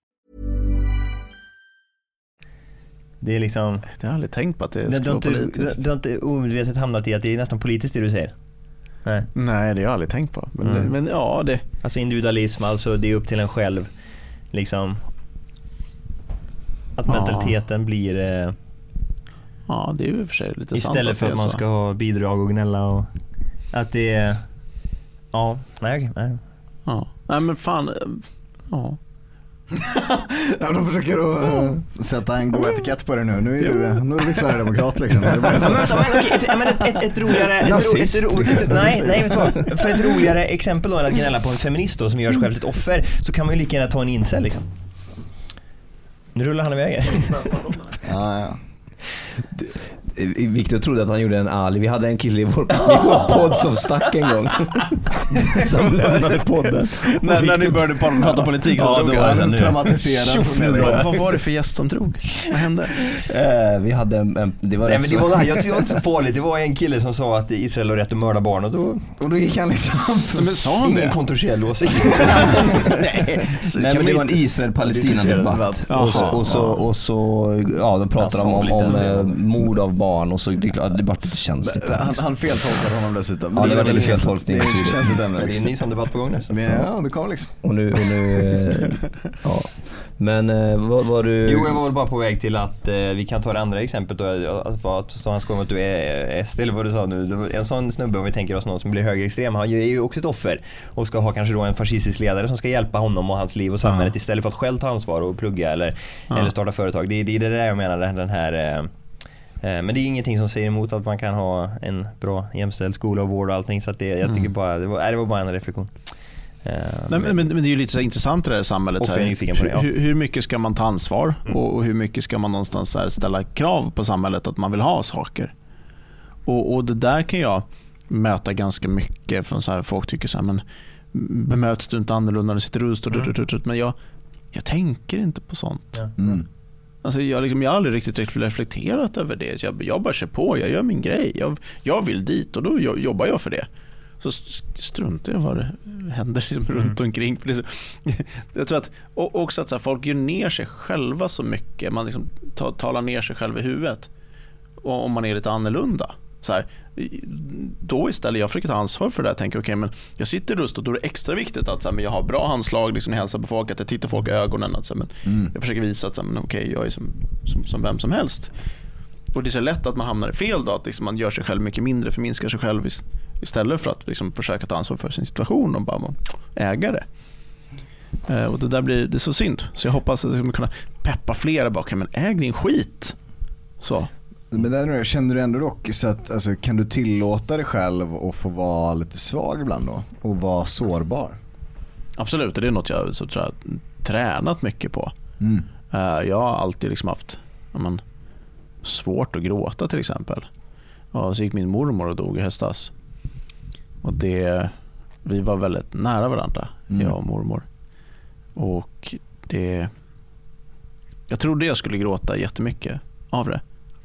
Det är liksom... Jag har aldrig tänkt på att det ska vara politiskt. Du har inte omedvetet hamnat i att det är nästan politiskt det du säger? Nej, det har jag aldrig tänkt på. Men ja, det... Alltså individualism, alltså det är upp till en själv. Liksom... Att mentaliteten blir... Ja, det är ju för sig lite sant. Istället för att man ska ha bidrag och gnälla och... Att det är... Ja, nej. Ja, nej men fan... Ja. Ja, de försöker sätta en god etikett på det nu. Nu är du Sverigedemokrat liksom. Ett roligare... Nej, vet du vad? För ett roligare exempel då än att gnälla på en feminist då, som gör sig själv ett offer, så kan man ju lika gärna ta en incel liksom. Nu rullar han iväg. Ja. Victor trodde att han gjorde en Ali. Vi hade en kille i vår podd som stack en gång. Som lämnade podden. När ni började prata politik så drog han traumatiserad. Vad var det för gäst som drog? Vad hände? Vi hade det var men det var jag tyckte inte så farligt. Det var en kille som sa att Israel har rätt att mörda barn och då gick han liksom. Men sa han ingen kontroversiell åsikt. Nej, men det var en Israel-Palestina-debatt. Och så de pratade om mord av barn och så det vart lite känsligt. Han feltolkade honom dessutom. Ja, det var väldigt feltolkning. Det är känsligt ämne. Det är en ny sån debatt på gång nu. Ja, det kommer liksom. Och nu ja. Men vad var du... Jo, jag var väl bara på väg till att vi kan ta det andra exemplet då, att så han skojar att du är SD eller vad du sa nu. En sån snubbe, om vi tänker oss någon som blir högerextrem, han är ju också ett offer och ska ha kanske då en fascistisk ledare som ska hjälpa honom och hans liv och samhället istället för att själv ta ansvar och plugga eller starta företag. Det är det där jag menar, den här... Men det är ingenting som säger emot att man kan ha en bra jämställd skola och vård och allting, så att jag tycker bara, det var bara en reflektion. Men det är ju lite så intressant i det här samhället. Så här, på det, hur mycket ska man ta ansvar och hur mycket ska man någonstans här ställa krav på samhället att man vill ha saker. Och det där kan jag möta ganska mycket från så här, folk tycker så här, men bemöts du inte annorlunda när du sitter rust men jag tänker inte på sånt. Alltså jag har aldrig riktigt reflekterat över det. Jag bara kör på, jag gör min grej. Jag vill dit och då jobbar jag för det. Så struntar jag vad det händer liksom runt omkring. Jag tror att också att så här, folk gör ner sig själva så mycket. Man liksom talar ner sig själv i huvudet. Och om man är lite annorlunda. Så här, då istället jag försöker ta ansvar för det. Jag tänker okej, men jag sitter rust och då är det extra viktigt att så här, men jag har bra handslag, liksom hälsar på folk, att jag tittar folk i ögonen. Att, så här, men jag försöker visa att så här, men okej, jag är som vem som helst. Och det är så lätt att man hamnar i fel då, att liksom man gör sig själv mycket mindre, förminskar sig själv istället för att liksom försöka ta ansvar för sin situation och bara äga det. Och det där blir det så synd. Så jag hoppas att jag ska kunna peppa flera bak, men äg din skit. Så. Men där känner du ändå dock så att alltså, kan du tillåta dig själv att få vara lite svag ibland då och vara sårbar? Absolut, det är något jag så tror jag tränat mycket på. Jag har alltid liksom haft svårt att gråta till exempel. Och så gick min mormor och dog i höstas. Och vi var väldigt nära varandra, jag och mormor. Och jag trodde jag skulle gråta jättemycket av det.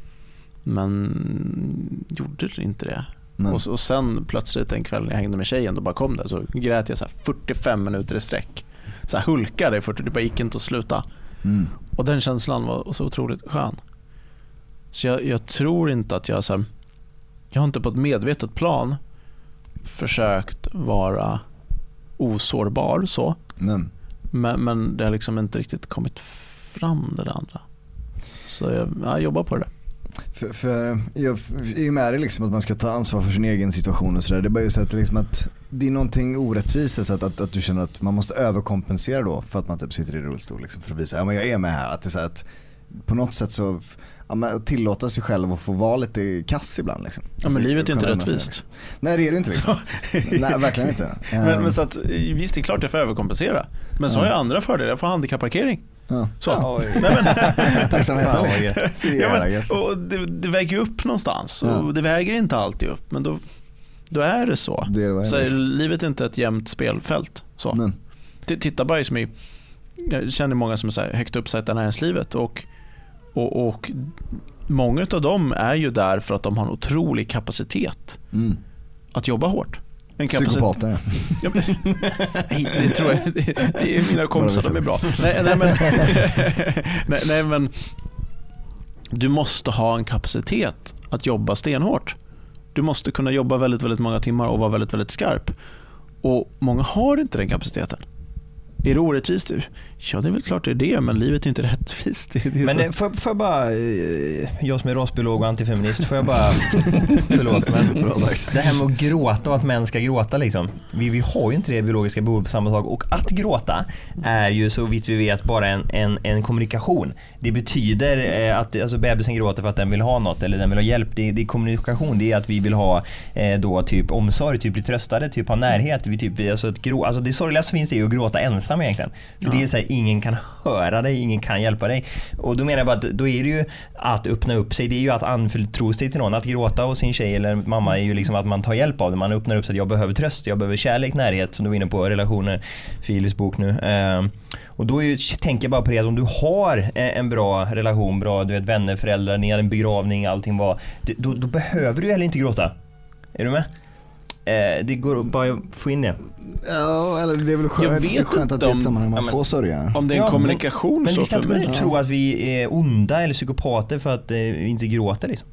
Men gjorde inte det. Och sen plötsligt en kväll när jag hängde med tjejen, då bara kom det. Så grät jag så här 45 minuter i sträck. Så här hulkade för det bara gick inte att sluta. Och den känslan var så otroligt skön. Så jag tror inte att jag har inte på ett medvetet plan försökt vara osårbar så. Men det har liksom inte riktigt kommit fram det andra. Så jag jobbar på det. För jag är ju med det liksom att man ska ta ansvar för sin egen situation och sådär. Det är bara ju så att, liksom att det är någonting orättvist så att du känner att man måste överkompensera då för att man typ sitter i rullstol liksom, för att visa men jag är med här. Att det är så att på något sätt så tillåta sig själv att få vara lite kass ibland liksom. Ja, men livet är inte rättvist. Nej, det är det inte liksom. Nej, verkligen inte. Men så att visst, det är klart jag får överkompensera. Men så har jag andra fördelar. Jag får handikapparkering. Så. Tacksamheten. Och det väger upp någonstans. Och det väger inte alltid upp. Men då är det så. Så är livet inte ett jämnt spelfält. Så. Titta bara som jag känner många som är så här högt uppsatta i näringslivet och många av dem är ju där för att de har en otrolig kapacitet att jobba hårt. Psykopater. Nej, det tror jag. Det är mina kompisar, de är bra. Nej, men du måste ha en kapacitet att jobba stenhårt. Du måste kunna jobba väldigt, väldigt många timmar och vara väldigt, väldigt skarp. Och många har inte den kapaciteten. Är det orättvist? Ja, det är väl klart det är det, men livet är inte rättvist. Men får jag bara, jag som är rasbiolog och antifeminist, får jag bara förlåt, men det här med att gråta och att män ska gråta liksom. Vi har ju inte det biologiska behovet på samma sak, och att gråta är ju så vitt vi vet bara en kommunikation. Det betyder att alltså, bebisen gråter för att den vill ha något eller den vill ha hjälp. Det är kommunikation, det är att vi vill ha då typ omsorg, typ bli tröstade, typ ha närhet. Alltså det sorgligaste finns det ju att gråta ensam. ensam egentligen. För det är så här, ingen kan höra dig, ingen kan hjälpa dig. Och då menar jag bara att då är det ju att öppna upp sig, det är ju att anförtro sig till någon. Att gråta hos sin tjej eller mamma är ju liksom att man tar hjälp av det. Man öppnar upp sig att jag behöver tröst, jag behöver kärlek, närhet, som du var inne på, relationer, Philips bok nu. Och då tänker jag bara på det att om du har en bra relation, bra vänner, föräldrar, ni har en begravning, allting var, då behöver du heller inte gråta. Är du med? Det går bara att få in det. Ja, eller det är väl skönt, det är skönt att det är ett sammanhang man får sörja. Om det är en kommunikation men så vi ska för inte tro att vi är onda eller psykopater för att vi inte gråter liksom.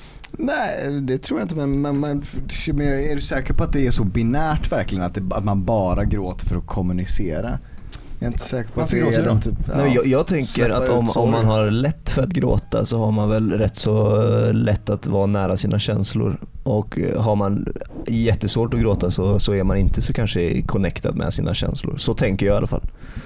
Nej, det tror jag inte, men är du säker på att det är så binärt verkligen att man bara gråter för att kommunicera? Jag är inte säker på att det är det. Typ, nej, jag tänker att om man har lätt för att gråta så har man väl rätt så lätt att vara nära sina känslor. Och har man jättesvårt att gråta så är man inte så kanske connectad med sina känslor. Så tänker jag i alla fall.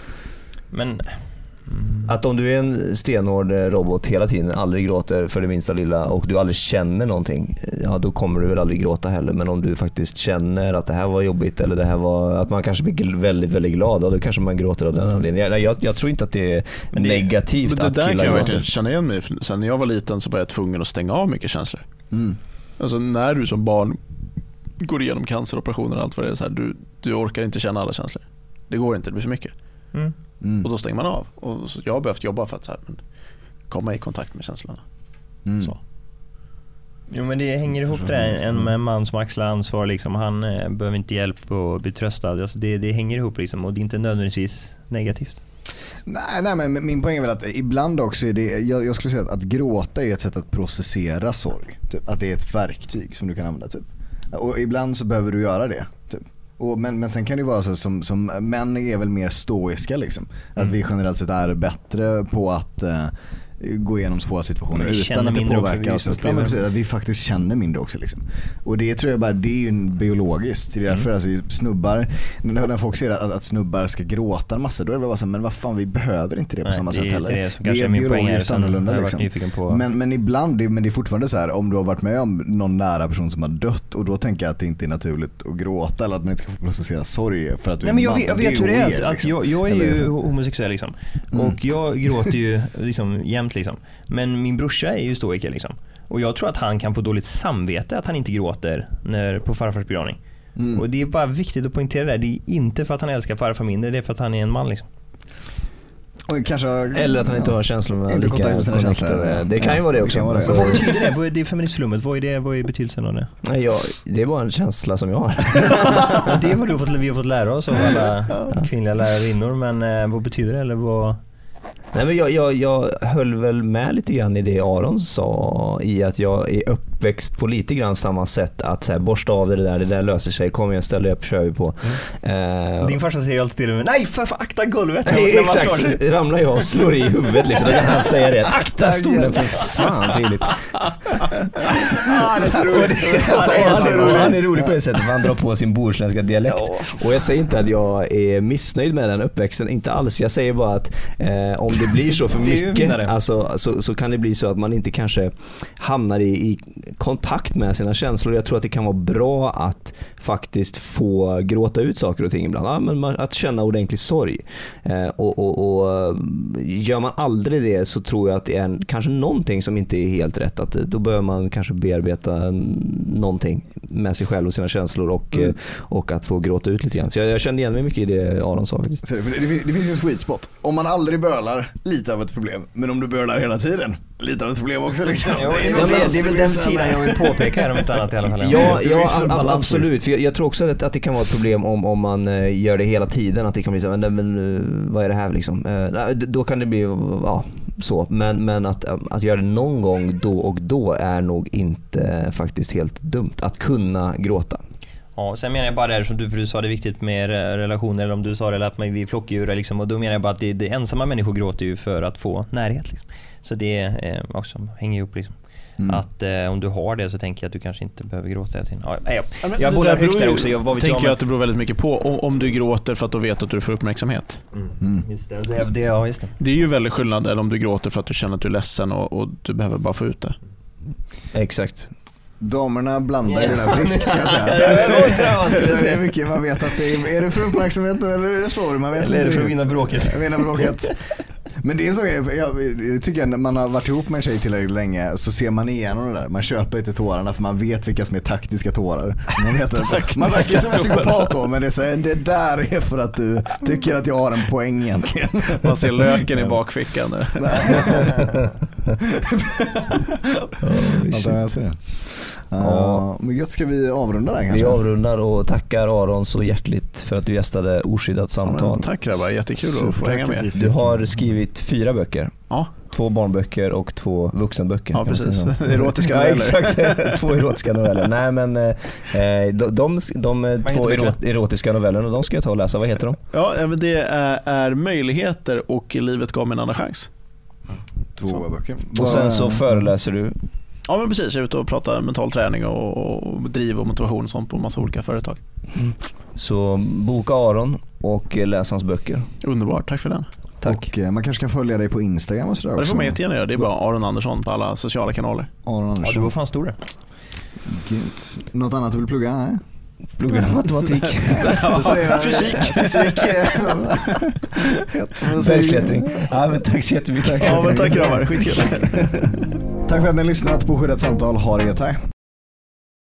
Men att om du är en stenhård robot hela tiden, aldrig gråter för det minsta lilla och du aldrig känner någonting, ja då kommer du väl aldrig gråta heller. Men om du faktiskt känner att det här var jobbigt eller det här var, att man kanske blir väldigt, väldigt glad, då kanske man gråter av den anledningen. Jag tror inte att det är negativt men att det där killar kan jag gråter. känna igen mig. Sen när jag var liten så var jag tvungen att stänga av mycket känslor. Alltså när du som barn går igenom canceroperationer och allt vad det är så här, du orkar inte känna alla känslor. Det går inte, det blir för mycket. Och då stänger man av. Och så jag har behövt jobba för att så här, komma i kontakt med känslorna. Så. Jo, men det hänger ihop det där. En man som axlar ansvar liksom, han behöver inte hjälp och bli tröstad. Alltså det hänger ihop liksom, och det är inte nödvändigtvis negativt. Nej, men min poäng är väl att ibland också är det, jag skulle säga att gråta är ett sätt att processera sorg. Typ. Att det är ett verktyg som du kan använda typ. Och ibland så behöver du göra det typ. Men sen kan det ju vara så som män är väl mer stoiska liksom. Att vi generellt sett är bättre på att gå igenom svåra situationer utan att det påverkar oss. Att vi faktiskt känner mindre också liksom. Och det tror jag bara, det är ju biologiskt. Det är därför alltså, snubbar, när folk ser att snubbar ska gråta en massa, då är det bara så, men vad fan, vi behöver inte det på samma sätt heller. Det är biologiskt annorlunda liksom. Men ibland, men det är fortfarande så här, om du har varit med om någon nära person som har dött, och då tänker jag att det inte är naturligt att gråta eller att man inte ska få processera sorg för att du är men jag vet hur det är att jag är ju homosexuell liksom. Och jag gråter ju liksom jämt liksom. Men min brorsa är ju stoiker liksom. Och jag tror att han kan få dåligt samvete att han inte gråter på farfars begravning. Och det är bara viktigt att poängtera det. Det är inte för att han älskar farfar mindre, det är för att han är en man liksom. Eller att han inte har känslor med lika känslor. Det kan ju vara det också. Vad betyder det? Vad är det feministflummet? Vad är betydelsen av det? Nej, det är bara en känsla som jag har. Det är vad vi har fått lära oss av alla kvinnliga lärarinnor. Men vad betyder det? Eller vad... Nej, men jag höll väl med lite grann i det Aron sa, i att jag är uppväxt på lite grann samma sätt, att så här, borsta av det där löser sig, kom igen, ställer upp, kör vi på. Din farsa säger alltid till mig, nej för akta golvet. Nej, exakt, ramlar jag och slår i huvudet liksom, när han säger det, akta stolen för fan Filip. Han är rolig på det sättet, för han drar på sin bohuslänska dialekt. Och jag säger inte att jag är missnöjd med den uppväxten, inte alls. Jag säger bara att om det blir så för mycket, alltså, så kan det bli så att man inte kanske hamnar i kontakt med sina känslor. Jag tror att det kan vara bra att faktiskt få gråta ut saker och ting ibland. Ja, men att känna ordentlig sorg. Och gör man aldrig det, så tror jag att det är kanske någonting som inte är helt rätt. Att då bör man kanske bearbeta någonting med sig själv och sina känslor och att få gråta ut lite grann. Så jag kände igen mig mycket i det Aron sa faktiskt. Det finns en sweet spot. Om man aldrig bölar, lite av ett problem. Men om du bölar hela tiden, lite av ett problem också liksom. Det är väl den sidan jag vill påpeka här om inte annat i alla fall. Ja, absolut. För jag tror också att det kan vara ett problem om man gör det hela tiden. Att det kan bli så, men vad är det här liksom? Då kan det bli så. Men att göra det någon gång då och då är nog inte faktiskt helt dumt. Att kunna gråta. Ja, sen menar jag bara det som du sa, det är viktigt med relationer, eller om du sa det, eller att vi är flockdjur liksom, och då menar jag bara att det ensamma människor gråter ju för att få närhet liksom. Så det också hänger ihop liksom. Att om du har det, så tänker jag att du kanske inte behöver gråta hela tiden. Jag bollar högt där också. Jag tänker att det beror väldigt mycket på om du gråter för att du vet att du får uppmärksamhet. Just det. Just det. Det är ju väldigt skillnad, eller om du gråter för att du känner att du är ledsen och du behöver bara få ut det. Exakt. Damerna blandar ju den här friskt, kan jag säga. Det är mycket, man vet att det är det för uppmärksamhet nu eller är det så? Man vet eller är det för att vinna bråket? Men det är en sån grej, jag tycker att när man har varit ihop med en tjej tillräckligt länge så ser man igenom det där. Man köper inte tårarna för man vet vilka som är taktiska tårar. Man verkar som en psykopat då, men det där är för att du tycker att jag har en poäng egentligen. Man ser löken i bakfickan nu. Men ska vi avrunda där kanske? Vi avrundar och tackar Aron så hjärtligt för att du gästade Oskyddat samtal. Tack grabbar, jättekul att få hänga med. Du har skrivit 4 böcker. Ja. 2 barnböcker och 2 vuxenböcker. Ja, precis. Erotiska noveller. Ja, exakt. 2 erotiska noveller. Nej, men de 2 erotiska novellerna, de ska jag ta och läsa. Vad heter de? Ja, det är Möjligheter och Livet gav mig en andra chans. 2 böcker. Och sen så föreläser du. Ja, men precis. Jag är ute och pratar mental träning och driv och motivation och sånt på en massa olika företag. Så boka Aron och läs hans böcker. Underbart, tack för den. Tack. Och man kanske kan följa dig på Instagram och sådär också. Det får man jättegärna göra. Det är bara Aron Andersson på alla sociala kanaler. Aron Andersson. Ja, du var fan stor. Gud. Något annat du vill plugga? Nej? Plugga matematik. Fysik. Bergsklättring. Ja, men tack så jättemycket. Ja, men tack grabbar. Skitkul. Tack för att ni har lyssnat på Skyddat samtal. Ha det gött här.